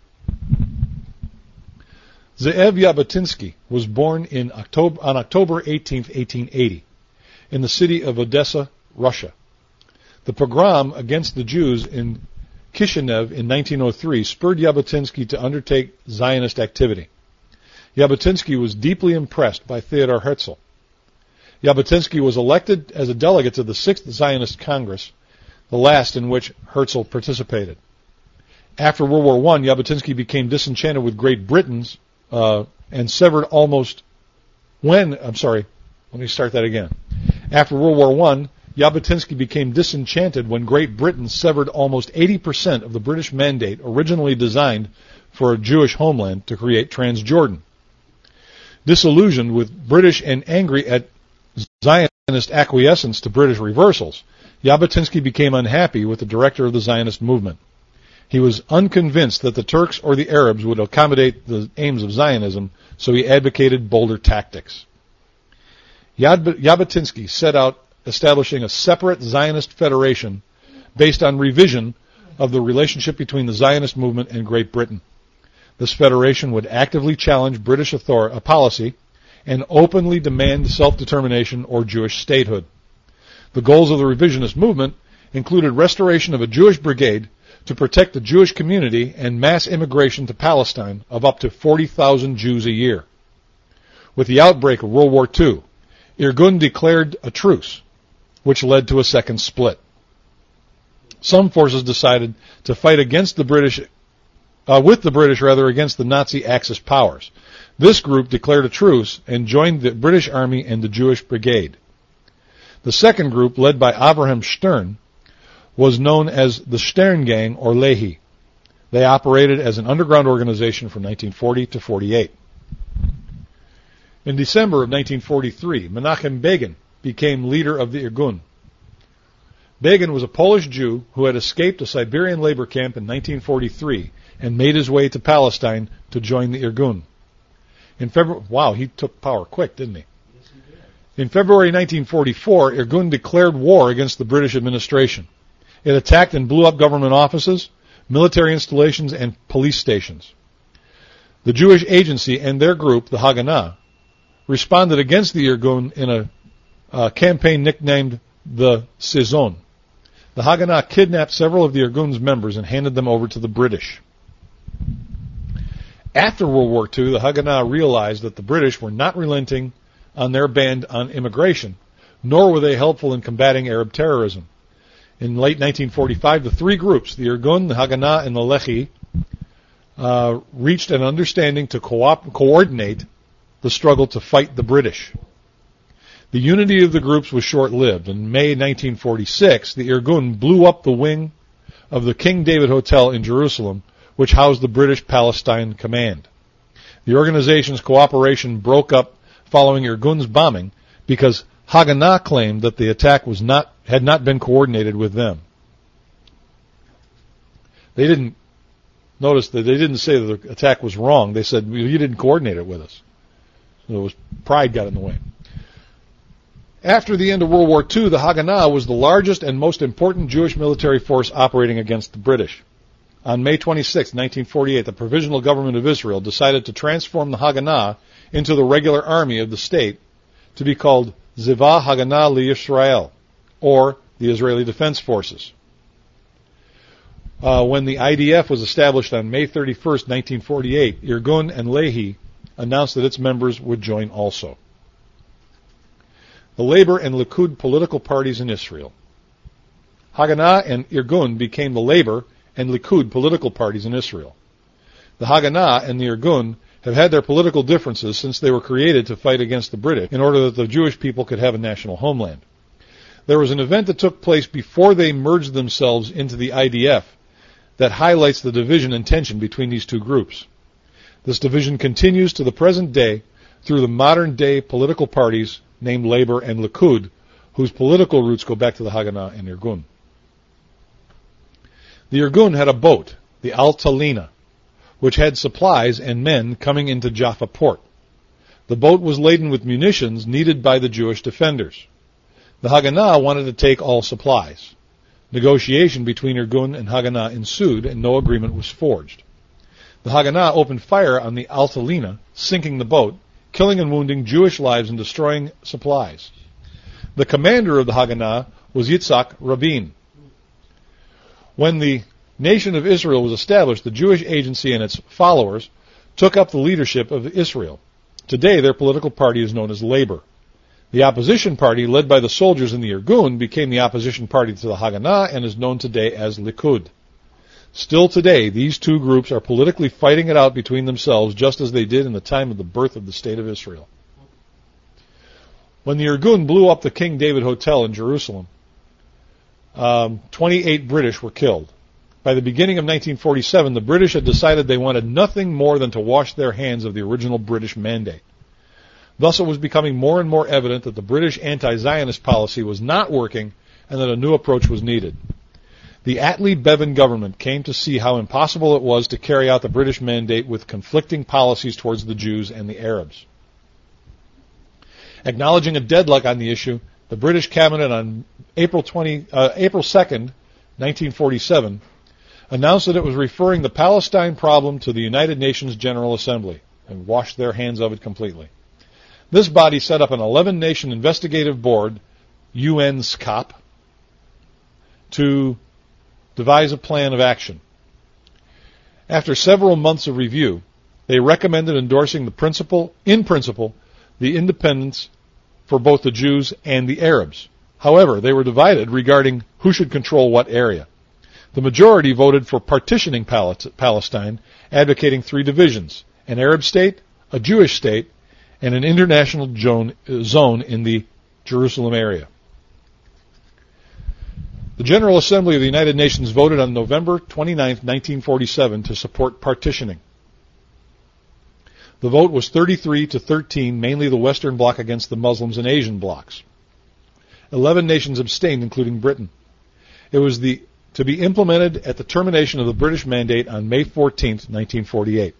Ze'ev Jabotinsky was born in October, on October eighteenth, eighteen eighty, in the city of Odessa, Russia. The pogrom against the Jews in Kishinev in nineteen oh three spurred Jabotinsky to undertake Zionist activity. Jabotinsky was deeply impressed by Theodor Herzl. Jabotinsky was elected as a delegate to the Sixth Zionist Congress, the last in which Herzl participated. After World War One, Jabotinsky became disenchanted with Great Britain's uh, and severed almost when, I'm sorry, let me start that again. After World War One, Jabotinsky became disenchanted when Great Britain severed almost eighty percent of the British mandate originally designed for a Jewish homeland to create Transjordan. Disillusioned with British and angry at Zionist acquiescence to British reversals, Jabotinsky became unhappy with the director of the Zionist movement. He was unconvinced that the Turks or the Arabs would accommodate the aims of Zionism, so he advocated bolder tactics. Jabotinsky set out establishing a separate Zionist federation based on revision of the relationship between the Zionist movement and Great Britain. This federation would actively challenge British author- policy and openly demand self-determination or Jewish statehood. The goals of the revisionist movement included restoration of a Jewish brigade to protect the Jewish community and mass immigration to Palestine of up to forty thousand Jews a year. With the outbreak of World War Two, Irgun declared a truce, which led to a second split. Some forces decided to fight against the British, uh, with the British rather, against the Nazi Axis powers. This group declared a truce and joined the British Army and the Jewish Brigade. The second group, led by Avraham Stern, was known as the Stern Gang or Lehi. They operated as an underground organization from nineteen forty to forty-eight. In December of nineteen forty-three, Menachem Begin became leader of the Irgun. Begin was a Polish Jew who had escaped a Siberian labor camp in nineteen forty-three and made his way to Palestine to join the Irgun. In February, wow, he took power quick, didn't he? Yes, he did. In February nineteen forty-four, Irgun declared war against the British administration. It attacked and blew up government offices, military installations, and police stations. The Jewish Agency and their group, the Haganah, responded against the Irgun in a uh, campaign nicknamed the Saison. The Haganah kidnapped several of the Irgun's members and handed them over to the British. After World War Two, the Haganah realized that the British were not relenting on their ban on immigration, nor were they helpful in combating Arab terrorism. In late nineteen forty-five, the three groups, the Irgun, the Haganah, and the Lehi, uh, reached an understanding to co- coordinate the struggle to fight the British. The unity of the groups was short-lived. In May nineteen forty-six, the Irgun blew up the wing of the King David Hotel in Jerusalem, which housed the British Palestine Command. The organization's cooperation broke up following Irgun's bombing because Haganah claimed that the attack was not had not been coordinated with them. They didn't notice that they didn't say that the attack was wrong. They said, you didn't coordinate it with us. So it was pride got in the way. After the end of World War Two, the Haganah was the largest and most important Jewish military force operating against the British. On May twenty-sixth, nineteen forty-eight, the Provisional Government of Israel decided to transform the Haganah into the regular army of the state to be called Zivah Haganah LiYisrael, or the Israeli Defense Forces. Uh, when the I D F was established on May thirty-first, nineteen forty-eight, Irgun and Lehi announced that its members would join also. The Labor and Likud political parties in Israel. Haganah and Irgun became the Labor and Likud political parties in Israel. The Haganah and the Irgun have had their political differences since they were created to fight against the British in order that the Jewish people could have a national homeland. There was an event that took place before they merged themselves into the I D F that highlights the division and tension between these two groups. This division continues to the present day through the modern-day political parties named Labour and Likud, whose political roots go back to the Haganah and Irgun. The Irgun had a boat, the Altalena, which had supplies and men coming into Jaffa port. The boat was laden with munitions needed by the Jewish defenders. The Haganah wanted to take all supplies. Negotiation between Irgun and Haganah ensued, and no agreement was forged. The Haganah opened fire on the Altalena, sinking the boat, killing and wounding Jewish lives and destroying supplies. The commander of the Haganah was Yitzhak Rabin. When the nation of Israel was established, the Jewish agency and its followers took up the leadership of Israel. Today, their political party is known as Labour. The opposition party, led by the soldiers in the Irgun, became the opposition party to the Haganah and is known today as Likud. Still today, these two groups are politically fighting it out between themselves, just as they did in the time of the birth of the State of Israel. When the Irgun blew up the King David Hotel in Jerusalem, um, twenty-eight British were killed. By the beginning of nineteen forty-seven, the British had decided they wanted nothing more than to wash their hands of the original British mandate. Thus, it was becoming more and more evident that the British anti-Zionist policy was not working and that a new approach was needed. The Attlee-Bevin government came to see how impossible it was to carry out the British mandate with conflicting policies towards the Jews and the Arabs. Acknowledging a deadlock on the issue, the British cabinet on April twentieth, uh, April second, nineteen forty-seven, announced that it was referring the Palestine problem to the United Nations General Assembly and washed their hands of it completely. This body set up an eleven-nation investigative board, U N S C O P, to devise a plan of action. After several months of review, they recommended endorsing the principle, in principle, the independence for both the Jews and the Arabs. However, they were divided regarding who should control what area. The majority voted for partitioning Palestine, advocating three divisions: an Arab state, a Jewish state, and an international zone in the Jerusalem area. The General Assembly of the United Nations voted on November twenty-ninth, nineteen forty-seven to support partitioning. The vote was thirty-three to thirteen, mainly the Western Bloc against the Muslims and Asian blocs. Eleven nations abstained, including Britain. It was the, to be implemented at the termination of the British mandate on May fourteenth, nineteen forty-eight.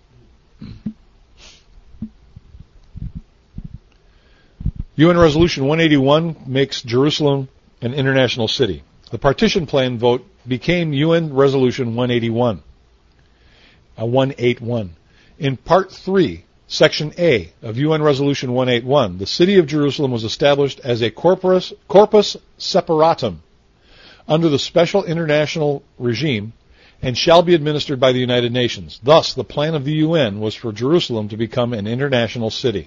U N Resolution one eighty-one makes Jerusalem an international city. The partition plan vote became U N Resolution one eighty-one. Uh, one eighty-one. In Part three, Section A of U N Resolution one eighty-one, the city of Jerusalem was established as a corpus, corpus separatum under the special international regime and shall be administered by the United Nations. Thus, the plan of the U N was for Jerusalem to become an international city.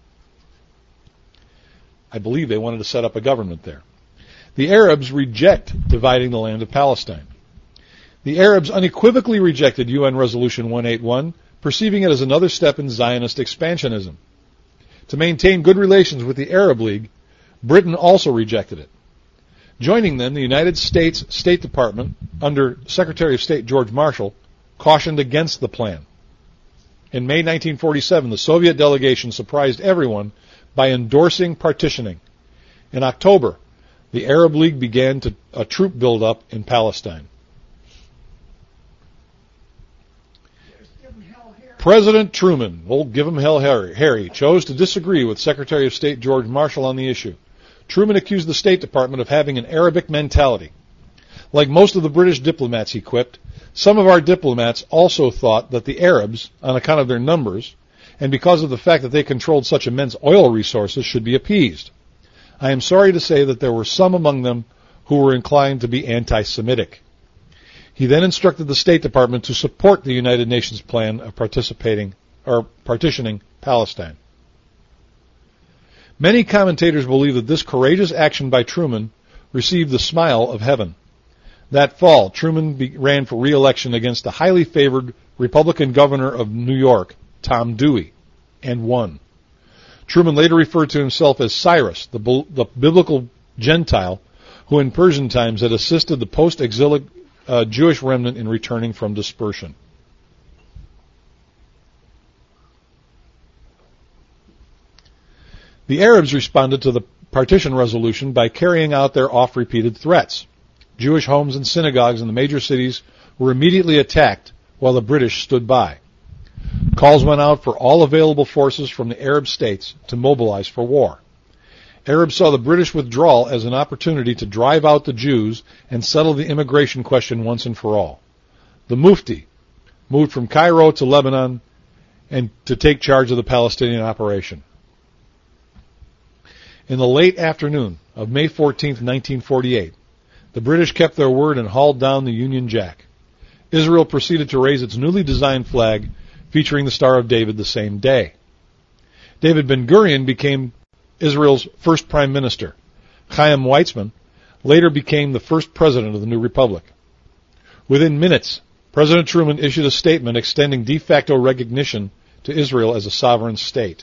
I believe they wanted to set up a government there. The Arabs reject dividing the land of Palestine. The Arabs unequivocally rejected U N Resolution one eighty-one, perceiving it as another step in Zionist expansionism. To maintain good relations with the Arab League, Britain also rejected it. Joining them, the United States State Department, under Secretary of State George Marshall, cautioned against the plan. In May nineteen forty-seven, the Soviet delegation surprised everyone by endorsing partitioning. In October, the Arab League began to, a troop buildup in Palestine. President Truman, old give him hell Harry, Harry, chose to disagree with Secretary of State George Marshall on the issue. Truman accused the State Department of having an Arabic mentality. Like most of the British diplomats, he quipped, some of our diplomats also thought that the Arabs, on account of their numbers, and because of the fact that they controlled such immense oil resources, should be appeased. I am sorry to say that there were some among them who were inclined to be anti-Semitic. He then instructed the State Department to support the United Nations plan of participating or partitioning Palestine. Many commentators believe that this courageous action by Truman received the smile of heaven. That fall, Truman be, ran for re-election against the highly favored Republican governor of New York, Tom Dewey, and won. Truman later referred to himself as Cyrus, the, the biblical Gentile, who in Persian times had assisted the post-exilic uh, Jewish remnant in returning from dispersion. The Arabs responded to the partition resolution by carrying out their oft-repeated threats. Jewish homes and synagogues in the major cities were immediately attacked while the British stood by. Calls went out for all available forces from the Arab states to mobilize for war. Arabs saw the British withdrawal as an opportunity to drive out the Jews and settle the immigration question once and for all. The Mufti moved from Cairo to Lebanon and to take charge of the Palestinian operation. In the late afternoon of May fourteenth, nineteen forty-eight, the British kept their word and hauled down the Union Jack. Israel proceeded to raise its newly designed flag featuring the Star of David the same day. David Ben-Gurion became Israel's first prime minister. Chaim Weizmann later became the first president of the new republic. Within minutes, President Truman issued a statement extending de facto recognition to Israel as a sovereign state.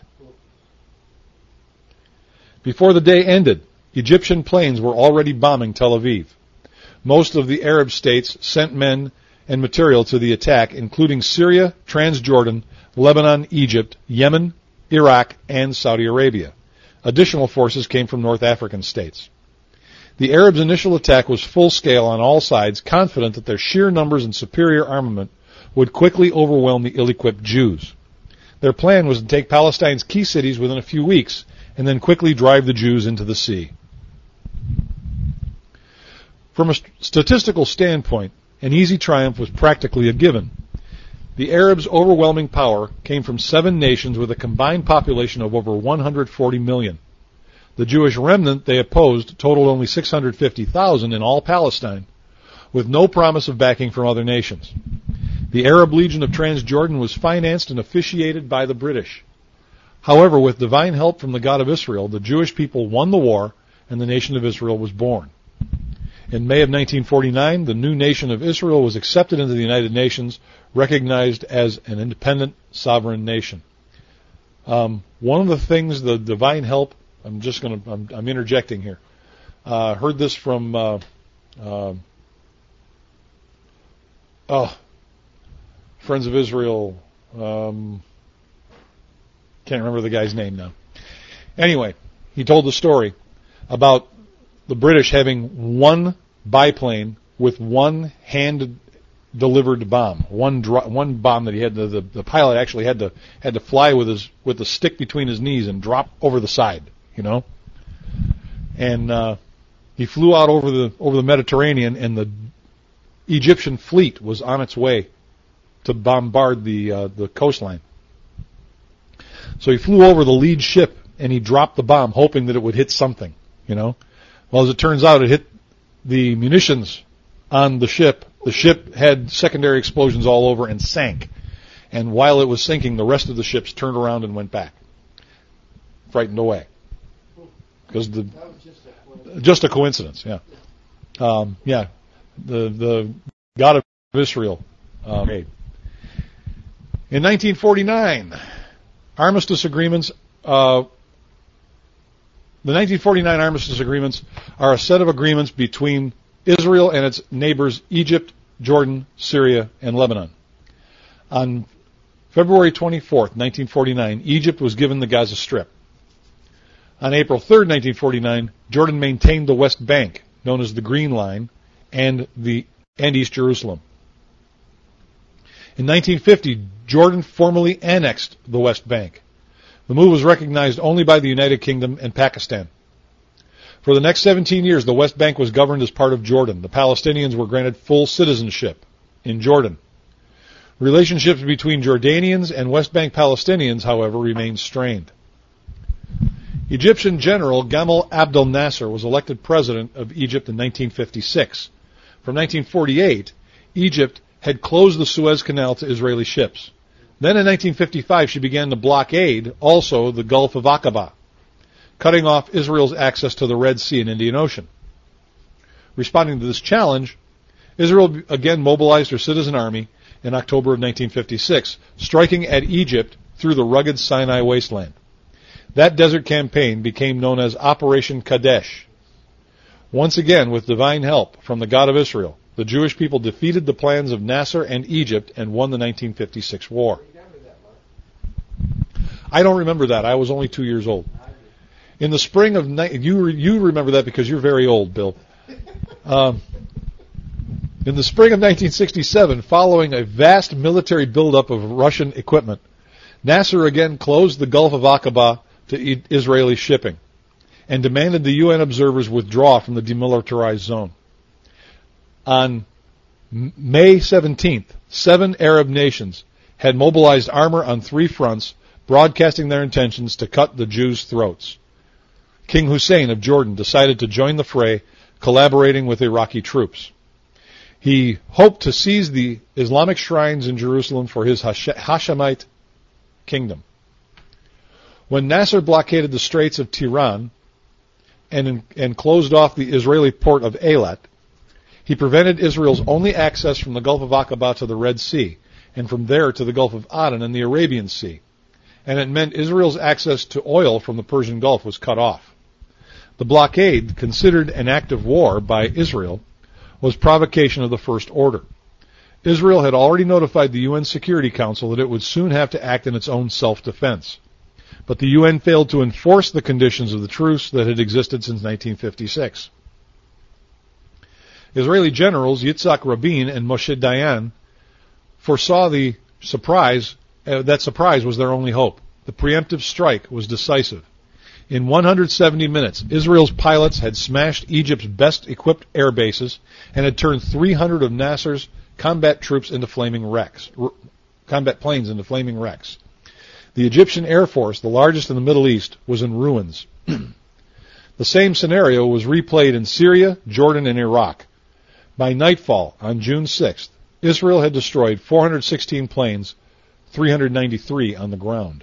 Before the day ended, Egyptian planes were already bombing Tel Aviv. Most of the Arab states sent men and material to the attack, including Syria, Transjordan, Lebanon, Egypt, Yemen, Iraq, and Saudi Arabia. Additional forces came from North African states. The Arabs' initial attack was full-scale on all sides, confident that their sheer numbers and superior armament would quickly overwhelm the ill-equipped Jews. Their plan was to take Palestine's key cities within a few weeks and then quickly drive the Jews into the sea. From a st- statistical standpoint, an easy triumph was practically a given. The Arabs' overwhelming power came from seven nations with a combined population of over one hundred forty million. The Jewish remnant they opposed totaled only six hundred fifty thousand in all Palestine, with no promise of backing from other nations. The Arab Legion of Transjordan was financed and officiated by the British. However, with divine help from the God of Israel, the Jewish people won the war, and the nation of Israel was born. In May of nineteen forty-nine, the new nation of Israel was accepted into the United Nations, recognized as an independent, sovereign nation. Um, one of the things, the divine help, I'm just going to, I'm, I'm interjecting here. Uh, heard this from, uh, uh, oh, Friends of Israel. Um, can't remember the guy's name now. Anyway, he told the story about the British having one biplane with one hand-delivered bomb, one dro- one bomb that he had. The, the, the pilot actually had to had to fly with his with the stick between his knees and drop over the side, you know. And uh, he flew out over the over the Mediterranean, and the Egyptian fleet was on its way to bombard the uh, the coastline. So he flew over the lead ship and he dropped the bomb, hoping that it would hit something, you know. Well, as it turns out, it hit the munitions on the ship. The ship had secondary explosions all over and sank. And while it was sinking, the rest of the ships turned around and went back, frightened away. Because the that was just a coincidence. Just a coincidence, yeah, um, yeah. The the God of Israel uh, made. In nineteen forty-nine, armistice agreements. Uh, The nineteen forty-nine armistice agreements are a set of agreements between Israel and its neighbors Egypt, Jordan, Syria, and Lebanon. On February twenty-fourth, nineteen forty-nine, Egypt was given the Gaza Strip. On April third, nineteen forty-nine, Jordan maintained the West Bank, known as the Green Line, and the and East Jerusalem. In nineteen fifty, Jordan formally annexed the West Bank. The move was recognized only by the United Kingdom and Pakistan. For the next seventeen years, the West Bank was governed as part of Jordan. The Palestinians were granted full citizenship in Jordan. Relationships between Jordanians and West Bank Palestinians, however, remained strained. Egyptian General Gamal Abdel Nasser was elected president of Egypt in nineteen fifty-six. From nineteen forty-eight, Egypt had closed the Suez Canal to Israeli ships. Then in nineteen fifty-five, she began to blockade also the Gulf of Aqaba, cutting off Israel's access to the Red Sea and Indian Ocean. Responding to this challenge, Israel again mobilized her citizen army in October of nineteen fifty-six, striking at Egypt through the rugged Sinai wasteland. That desert campaign became known as Operation Kadesh. Once again, with divine help from the God of Israel, the Jewish people defeated the plans of Nasser and Egypt and won the nineteen fifty-six war. I don't remember that. I was only two years old. In the spring of ni- you you remember that because you're very old, Bill. Um, in the spring of nineteen sixty-seven, following a vast military buildup of Russian equipment, Nasser again closed the Gulf of Aqaba to Israeli shipping and demanded the U N observers withdraw from the demilitarized zone. On May seventeenth, seven Arab nations had mobilized armor on three fronts, broadcasting their intentions to cut the Jews' throats. King Hussein of Jordan decided to join the fray, collaborating with Iraqi troops. He hoped to seize the Islamic shrines in Jerusalem for his Hashemite kingdom. When Nasser blockaded the Straits of Tiran and, and closed off the Israeli port of Eilat, he prevented Israel's only access from the Gulf of Aqaba to the Red Sea, and from there to the Gulf of Aden and the Arabian Sea. And it meant Israel's access to oil from the Persian Gulf was cut off. The blockade, considered an act of war by Israel, was provocation of the First Order. Israel had already notified the U N Security Council that it would soon have to act in its own self-defense. But the U N failed to enforce the conditions of the truce that had existed since nineteen fifty-six. Israeli generals Yitzhak Rabin and Moshe Dayan foresaw the surprise, uh, that surprise was their only hope. The preemptive strike was decisive. In one hundred seventy minutes, Israel's pilots had smashed Egypt's best-equipped air bases and had turned three hundred of Nasser's combat troops into flaming wrecks, r- combat planes into flaming wrecks. The Egyptian Air Force, the largest in the Middle East, was in ruins. The same scenario was replayed in Syria, Jordan, and Iraq. By nightfall on June sixth, Israel had destroyed four hundred sixteen planes, three hundred ninety-three on the ground.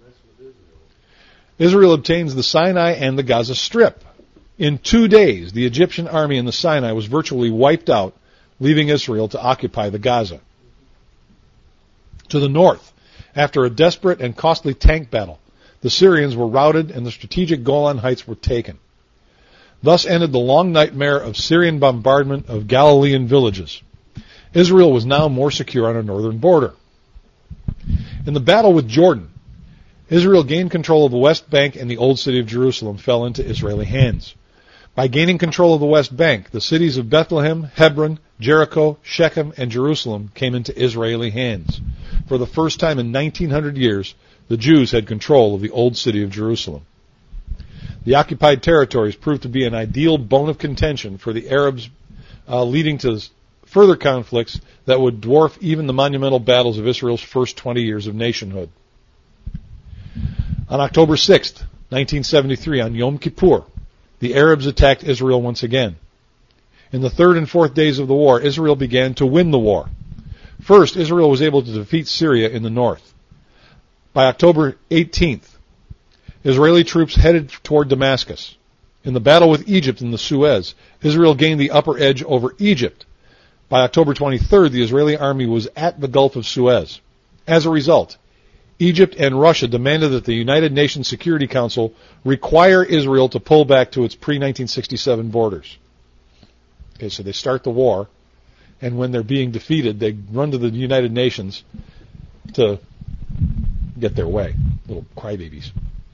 Israel obtains the Sinai and the Gaza Strip. In two days, the Egyptian army in the Sinai was virtually wiped out, leaving Israel to occupy the Gaza. To the north, after a desperate and costly tank battle, the Syrians were routed and the strategic Golan Heights were taken. Thus ended the long nightmare of Syrian bombardment of Galilean villages. Israel was now more secure on her northern border. In the battle with Jordan, Israel gained control of the West Bank and the Old City of Jerusalem fell into Israeli hands. By gaining control of the West Bank, the cities of Bethlehem, Hebron, Jericho, Shechem, and Jerusalem came into Israeli hands. For the first time in nineteen hundred years, the Jews had control of the Old City of Jerusalem. The occupied territories proved to be an ideal bone of contention for the Arabs, uh, leading to further conflicts that would dwarf even the monumental battles of Israel's first twenty years of nationhood. On October sixth, nineteen seventy-three, on Yom Kippur, the Arabs attacked Israel once again. In the third and fourth days of the war, Israel began to win the war. First, Israel was able to defeat Syria in the north. By October eighteenth, Israeli troops headed toward Damascus. In the battle with Egypt in the Suez, Israel gained the upper edge over Egypt. By October twenty-third, the Israeli army was at the Gulf of Suez. As a result, Egypt and Russia demanded that the United Nations Security Council require Israel to pull back to its pre nineteen sixty-seven borders. Okay, so they start the war, and when they're being defeated, they run to the United Nations to get their way. Little crybabies.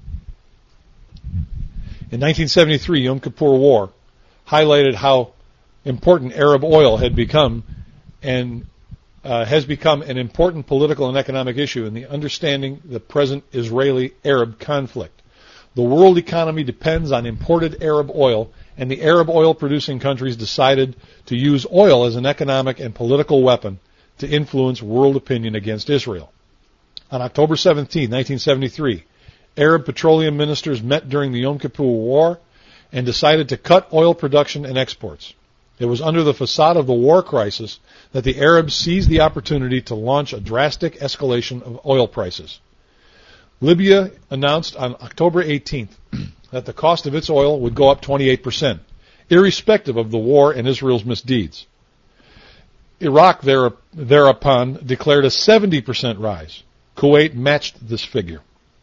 In nineteen seventy-three, Yom Kippur War highlighted how important Arab oil had become and uh, has become an important political and economic issue in the understanding the present Israeli-Arab conflict. The world economy depends on imported Arab oil, and the Arab oil-producing countries decided to use oil as an economic and political weapon to influence world opinion against Israel. On October seventeenth, nineteen seventy-three, Arab petroleum ministers met during the Yom Kippur War and decided to cut oil production and exports. It was under the facade of the war crisis that the Arabs seized the opportunity to launch a drastic escalation of oil prices. Libya announced on October eighteenth that the cost of its oil would go up twenty-eight percent, irrespective of the war and Israel's misdeeds. Iraq there, thereupon declared a seventy percent rise. Kuwait matched this figure.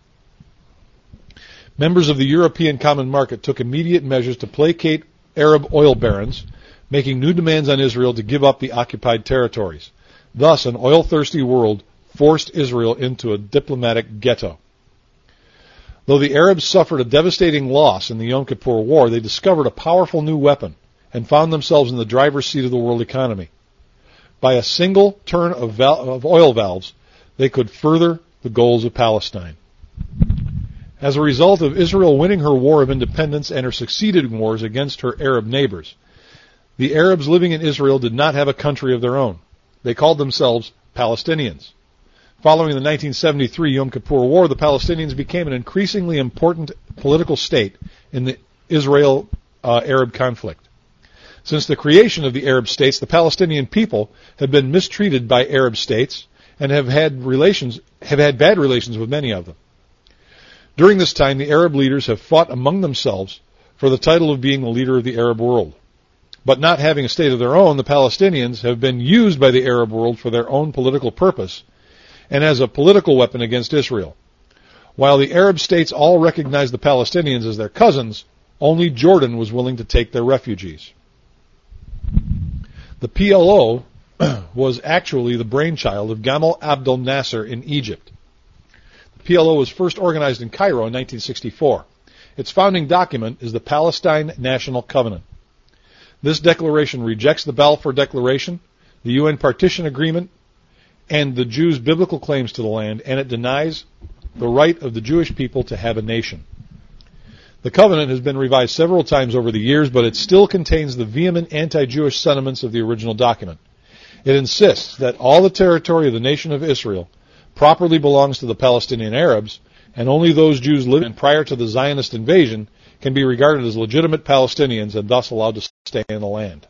Members of the European Common Market took immediate measures to placate Arab oil barons, making new demands on Israel to give up the occupied territories. Thus, an oil-thirsty world forced Israel into a diplomatic ghetto. Though the Arabs suffered a devastating loss in the Yom Kippur War, they discovered a powerful new weapon and found themselves in the driver's seat of the world economy. By a single turn of, val- of oil valves, they could further the goals of Palestine. As a result of Israel winning her war of independence and her succeeding wars against her Arab neighbors, the Arabs living in Israel did not have a country of their own. They called themselves Palestinians. Following the nineteen seventy-three Yom Kippur War, the Palestinians became an increasingly important political state in the Israel-Arab uh, conflict. Since the creation of the Arab states, the Palestinian people have been mistreated by Arab states and have had relations, have had bad relations with many of them. During this time, the Arab leaders have fought among themselves for the title of being the leader of the Arab world. But not having a state of their own, the Palestinians have been used by the Arab world for their own political purpose and as a political weapon against Israel. While the Arab states all recognized the Palestinians as their cousins, only Jordan was willing to take their refugees. The P L O was actually the brainchild of Gamal Abdel Nasser in Egypt. The P L O was first organized in Cairo in nineteen sixty-four. Its founding document is the Palestine National Covenant. This declaration rejects the Balfour Declaration, the U N Partition Agreement, and the Jews' biblical claims to the land, and it denies the right of the Jewish people to have a nation. The covenant has been revised several times over the years, but it still contains the vehement anti-Jewish sentiments of the original document. It insists that all the territory of the nation of Israel properly belongs to the Palestinian Arabs, and only those Jews living prior to the Zionist invasion can be regarded as legitimate Palestinians and thus allowed to stay in the land.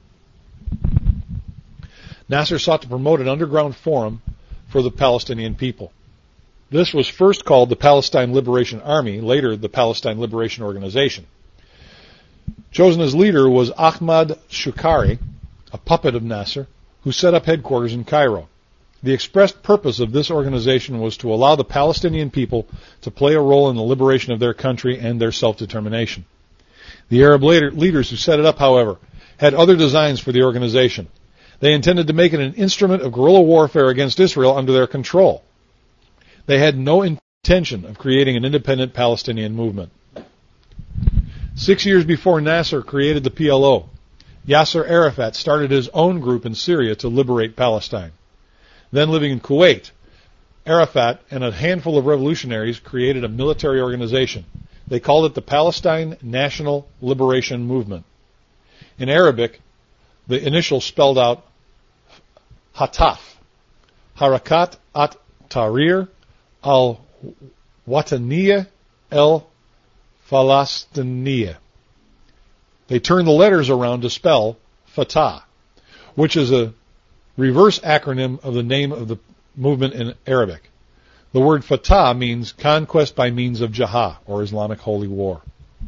Nasser sought to promote an underground forum for the Palestinian people. This was first called the Palestine Liberation Army, later the Palestine Liberation Organization. Chosen as leader was Ahmad Shukari, a puppet of Nasser, who set up headquarters in Cairo. The expressed purpose of this organization was to allow the Palestinian people to play a role in the liberation of their country and their self-determination. The Arab leaders who set it up, however, had other designs for the organization. They intended to make it an instrument of guerrilla warfare against Israel under their control. They had no intention of creating an independent Palestinian movement. Six years before Nasser created the P L O, Yasser Arafat started his own group in Syria to liberate Palestine. Then living in Kuwait, Arafat and a handful of revolutionaries created a military organization. They called it the Palestine National Liberation Movement. In Arabic, the initials spelled out Hataf, Harakat at Tahrir al-Wataniya el-Falastiniya. They turned the letters around to spell Fatah, which is a reverse acronym of the name of the movement in Arabic. The word Fatah means conquest by means of jihad, or Islamic holy war.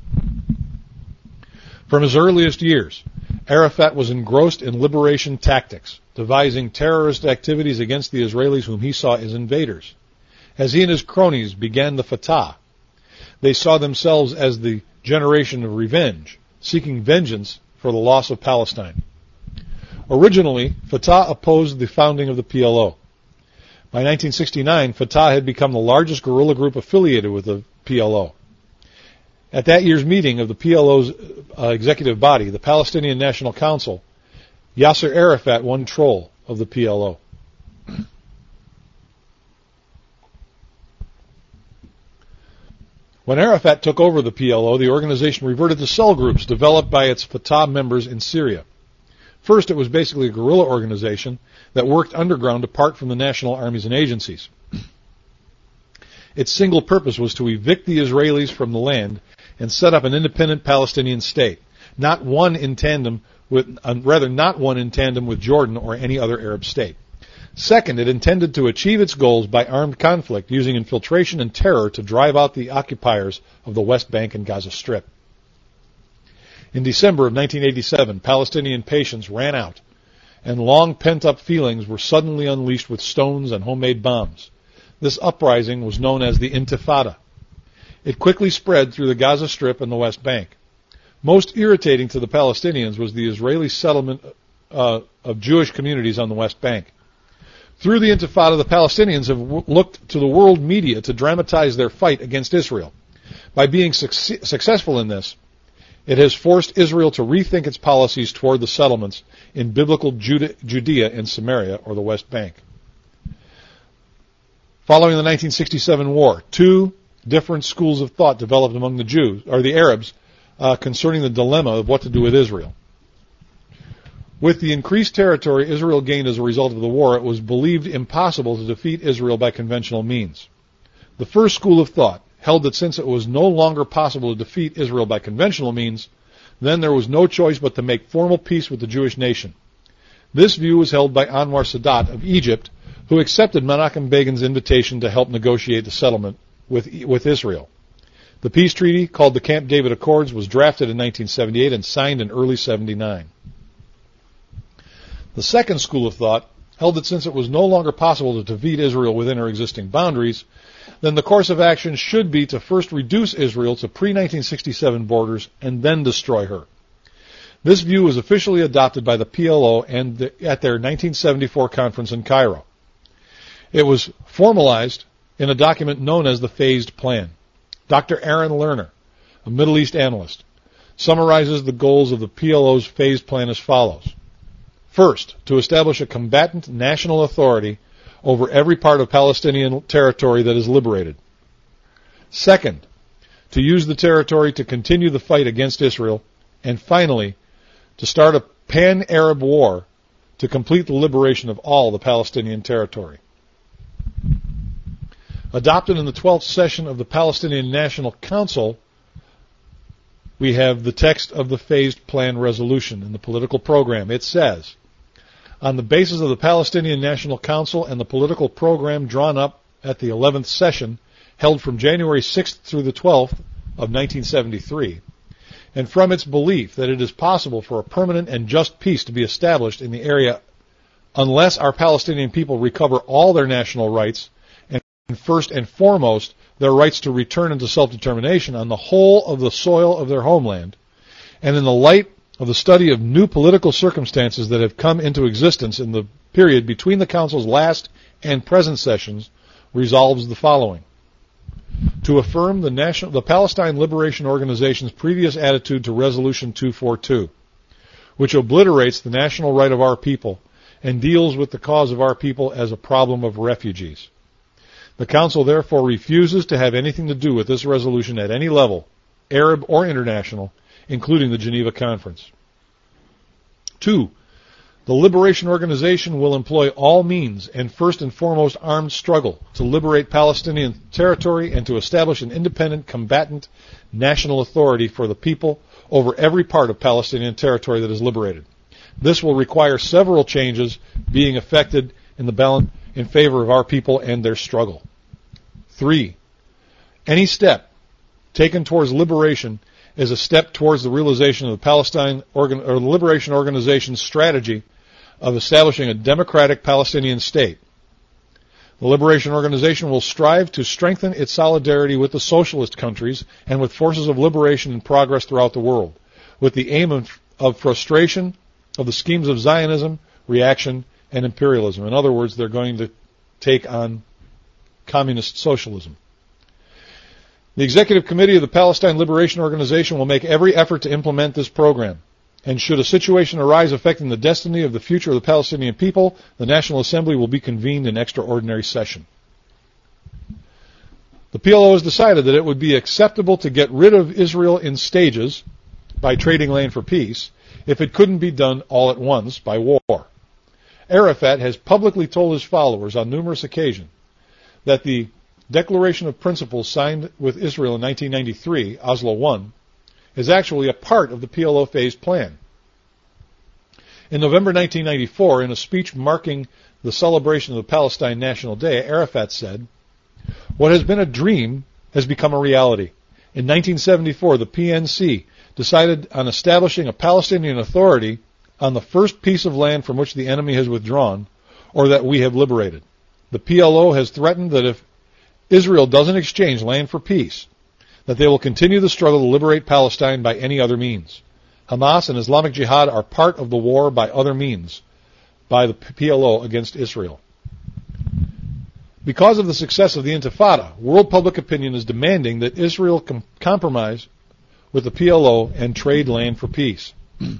From his earliest years, Arafat was engrossed in liberation tactics, devising terrorist activities against the Israelis whom he saw as invaders. As he and his cronies began the Fatah, they saw themselves as the generation of revenge, seeking vengeance for the loss of Palestine. Originally, Fatah opposed the founding of the P L O. By nineteen sixty-nine, Fatah had become the largest guerrilla group affiliated with the P L O. At that year's meeting of the P L O's uh, executive body, the Palestinian National Council, Yasser Arafat won control of the P L O. When Arafat took over the P L O, the organization reverted to cell groups developed by its Fatah members in Syria. First, it was basically a guerrilla organization that worked underground apart from the national armies and agencies. Its single purpose was to evict the Israelis from the land and set up an independent Palestinian state, not one in tandem with, uh, rather not one in tandem with Jordan or any other Arab state. Second, it intended to achieve its goals by armed conflict, using infiltration and terror to drive out the occupiers of the West Bank and Gaza Strip. In December of nineteen eighty-seven, Palestinian patience ran out, and long pent-up feelings were suddenly unleashed with stones and homemade bombs. This uprising was known as the Intifada. It quickly spread through the Gaza Strip and the West Bank. Most irritating to the Palestinians was the Israeli settlement uh, of Jewish communities on the West Bank. Through the Intifada, the Palestinians have w- looked to the world media to dramatize their fight against Israel. By being suc- successful in this, it has forced Israel to rethink its policies toward the settlements in biblical Jude- Judea and Samaria, or the West Bank. Following the nineteen sixty-seven war, two different schools of thought developed among the Jews, or the Arabs, uh, concerning the dilemma of what to do with Israel. With the increased territory Israel gained as a result of the war, it was believed impossible to defeat Israel by conventional means. The first school of thought held that since it was no longer possible to defeat Israel by conventional means, then there was no choice but to make formal peace with the Jewish nation. This view was held by Anwar Sadat of Egypt, who accepted Menachem Begin's invitation to help negotiate the settlement with, with Israel. The peace treaty, called the Camp David Accords, was drafted in nineteen seventy-eight and signed in early seventy-nine. The second school of thought held that since it was no longer possible to defeat Israel within her existing boundaries, then the course of action should be to first reduce Israel to pre nineteen sixty-seven borders and then destroy her. This view was officially adopted by the P L O and the, at their nineteen seventy-four conference in Cairo. It was formalized in a document known as the Phased Plan. Doctor Aaron Lerner, a Middle East analyst, summarizes the goals of the P L O's Phased Plan as follows. First, to establish a combatant national authority over every part of Palestinian territory that is liberated. Second, to use the territory to continue the fight against Israel. And finally, to start a pan-Arab war to complete the liberation of all the Palestinian territory. Adopted in the twelfth session of the Palestinian National Council, we have the text of the Phased Plan resolution in the political program. It says, on the basis of the Palestinian National Council and the political program drawn up at the eleventh session, held from January sixth through the twelfth of nineteen seventy-three, and from its belief that it is possible for a permanent and just peace to be established in the area unless our Palestinian people recover all their national rights, and first and foremost their rights to return into self-determination on the whole of the soil of their homeland, and in the light of the study of new political circumstances that have come into existence in the period between the Council's last and present sessions, resolves the following. To affirm the, National, the Palestine Liberation Organization's previous attitude to Resolution two forty-two, which obliterates the national right of our people and deals with the cause of our people as a problem of refugees. The Council therefore refuses to have anything to do with this resolution at any level, Arab or international, including the Geneva Conference. Two, the Liberation Organization will employ all means and first and foremost armed struggle to liberate Palestinian territory and to establish an independent combatant national authority for the people over every part of Palestinian territory that is liberated. This will require several changes being effected in the balance in favor of our people and their struggle. Three, any step taken towards liberation is a step towards the realization of the Palestine Organ- or the Liberation Organization's strategy of establishing a democratic Palestinian state. The Liberation Organization will strive to strengthen its solidarity with the socialist countries and with forces of liberation and progress throughout the world, with the aim of, of frustration of the schemes of Zionism, reaction, and imperialism. In other words, they're going to take on communist socialism. The Executive Committee of the Palestine Liberation Organization will make every effort to implement this program. And should a situation arise affecting the destiny of the future of the Palestinian people, the National Assembly will be convened in extraordinary session. The P L O has decided that it would be acceptable to get rid of Israel in stages by trading land for peace if it couldn't be done all at once by war. Arafat has publicly told his followers on numerous occasions that the Declaration of Principles signed with Israel in nineteen ninety-three, Oslo one, is actually a part of the P L O phased plan. In November nineteen ninety-four, in a speech marking the celebration of the Palestine National Day, Arafat said, "What has been a dream has become a reality. In nineteen seventy-four, the P N C decided on establishing a Palestinian Authority on the first piece of land from which the enemy has withdrawn or that we have liberated. The P L O has threatened that if Israel doesn't exchange land for peace, that they will continue the struggle to liberate Palestine by any other means. Hamas and Islamic Jihad are part of the war by other means by the P L O against Israel. Because of the success of the Intifada, world public opinion is demanding that Israel com- compromise with the P L O and trade land for peace.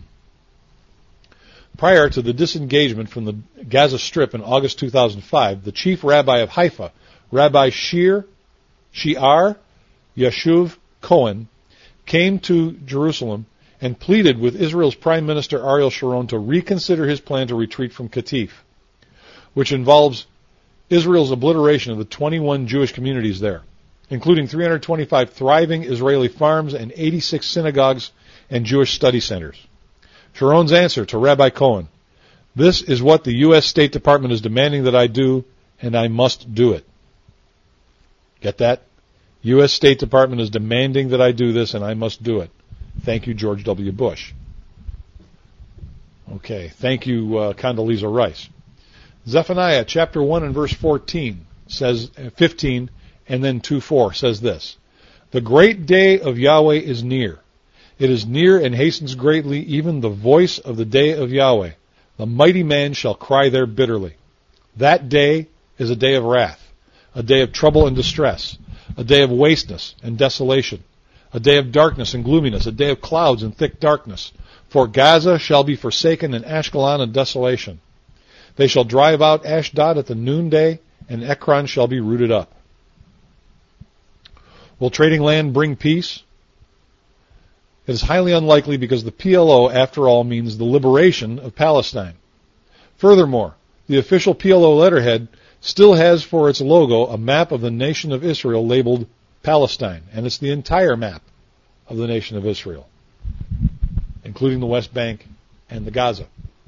Prior to the disengagement from the Gaza Strip in August two thousand five, the chief rabbi of Haifa, Rabbi Shir, Shiar Yashuv Cohen, came to Jerusalem and pleaded with Israel's Prime Minister Ariel Sharon to reconsider his plan to retreat from Katif, which involves Israel's obliteration of the twenty-one Jewish communities there, including three hundred twenty-five thriving Israeli farms and eighty-six synagogues and Jewish study centers. Sharon's answer to Rabbi Cohen: "This is what the U S State Department is demanding that I do, and I must do it." Get that? U S State Department is demanding that I do this, and I must do it. Thank you, George W. Bush. Okay, thank you, uh, Condoleezza Rice. Zephaniah chapter one and verse fourteen says, uh, fifteen, and then two four says this: "The great day of Yahweh is near. It is near and hastens greatly, even the voice of the day of Yahweh. The mighty man shall cry there bitterly. That day is a day of wrath, a day of trouble and distress, a day of wasteness and desolation, a day of darkness and gloominess, a day of clouds and thick darkness. For Gaza shall be forsaken and Ashkelon in desolation. They shall drive out Ashdod at the noonday, and Ekron shall be rooted up." Will trading land bring peace? It is highly unlikely, because the P L O, after all, means the liberation of Palestine. Furthermore, the official P L O letterhead still has for its logo a map of the nation of Israel labeled Palestine, and it's the entire map of the nation of Israel, including the West Bank and the Gaza.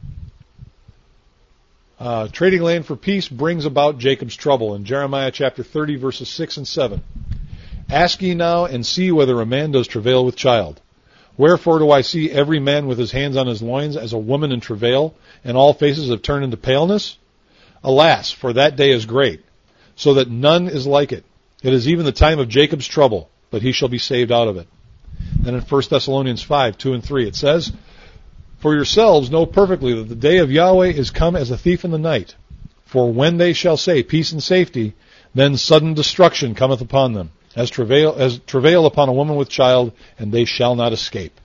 Uh, trading land for peace brings about Jacob's trouble in Jeremiah chapter thirty, verses six and seven. "Ask ye now, and see whether a man does travail with child. Wherefore do I see every man with his hands on his loins as a woman in travail, and all faces have turned into paleness? Alas, for that day is great, so that none is like it. It is even the time of Jacob's trouble, but he shall be saved out of it." Then in First Thessalonians five, two and three, it says, "For yourselves know perfectly that the day of Yahweh is come as a thief in the night. For when they shall say peace and safety, then sudden destruction cometh upon them, as travail, as travail upon a woman with child, and they shall not escape."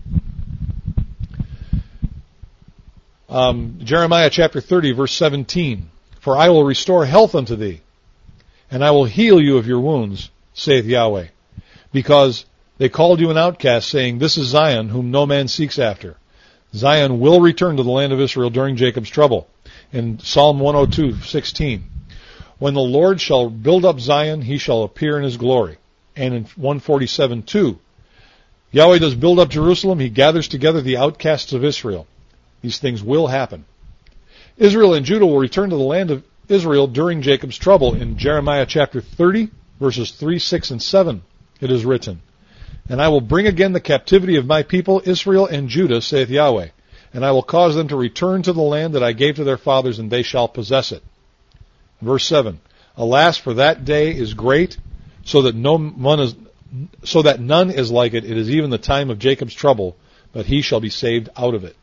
Um, Jeremiah chapter thirty, verse seventeen, "For I will restore health unto thee, and I will heal you of your wounds, saith Yahweh. Because they called you an outcast, saying, This is Zion, whom no man seeks after. Zion will return to the land of Israel during Jacob's trouble." In Psalm one oh two, sixteen, "When the Lord shall build up Zion, he shall appear in his glory." And in one forty-seven, two, "Yahweh does build up Jerusalem, he gathers together the outcasts of Israel." These things will happen. Israel and Judah will return to the land of Israel during Jacob's trouble. In Jeremiah chapter thirty, verses three, six, and seven, it is written, "And I will bring again the captivity of my people Israel and Judah, saith Yahweh, and I will cause them to return to the land that I gave to their fathers, and they shall possess it." Verse seven, "Alas, for that day is great, so that no one is, so that none is like it. It is even the time of Jacob's trouble, but he shall be saved out of it."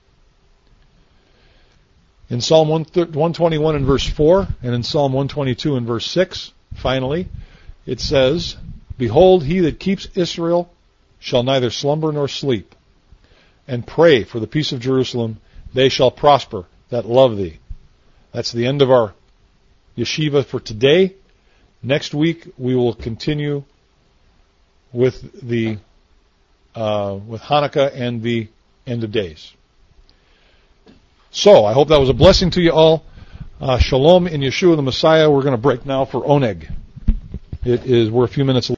In Psalm one twenty-one and verse four, and in Psalm one twenty-two and verse six, finally, it says, "Behold, he that keeps Israel shall neither slumber nor sleep. And pray for the peace of Jerusalem. They shall prosper that love thee." That's the end of our yeshiva for today. Next week we will continue with the uh, with Hanukkah and the end of days. So I hope that was a blessing to you all. Uh, shalom in Yeshua the Messiah. We're going to break now for Oneg. It is we're a few minutes.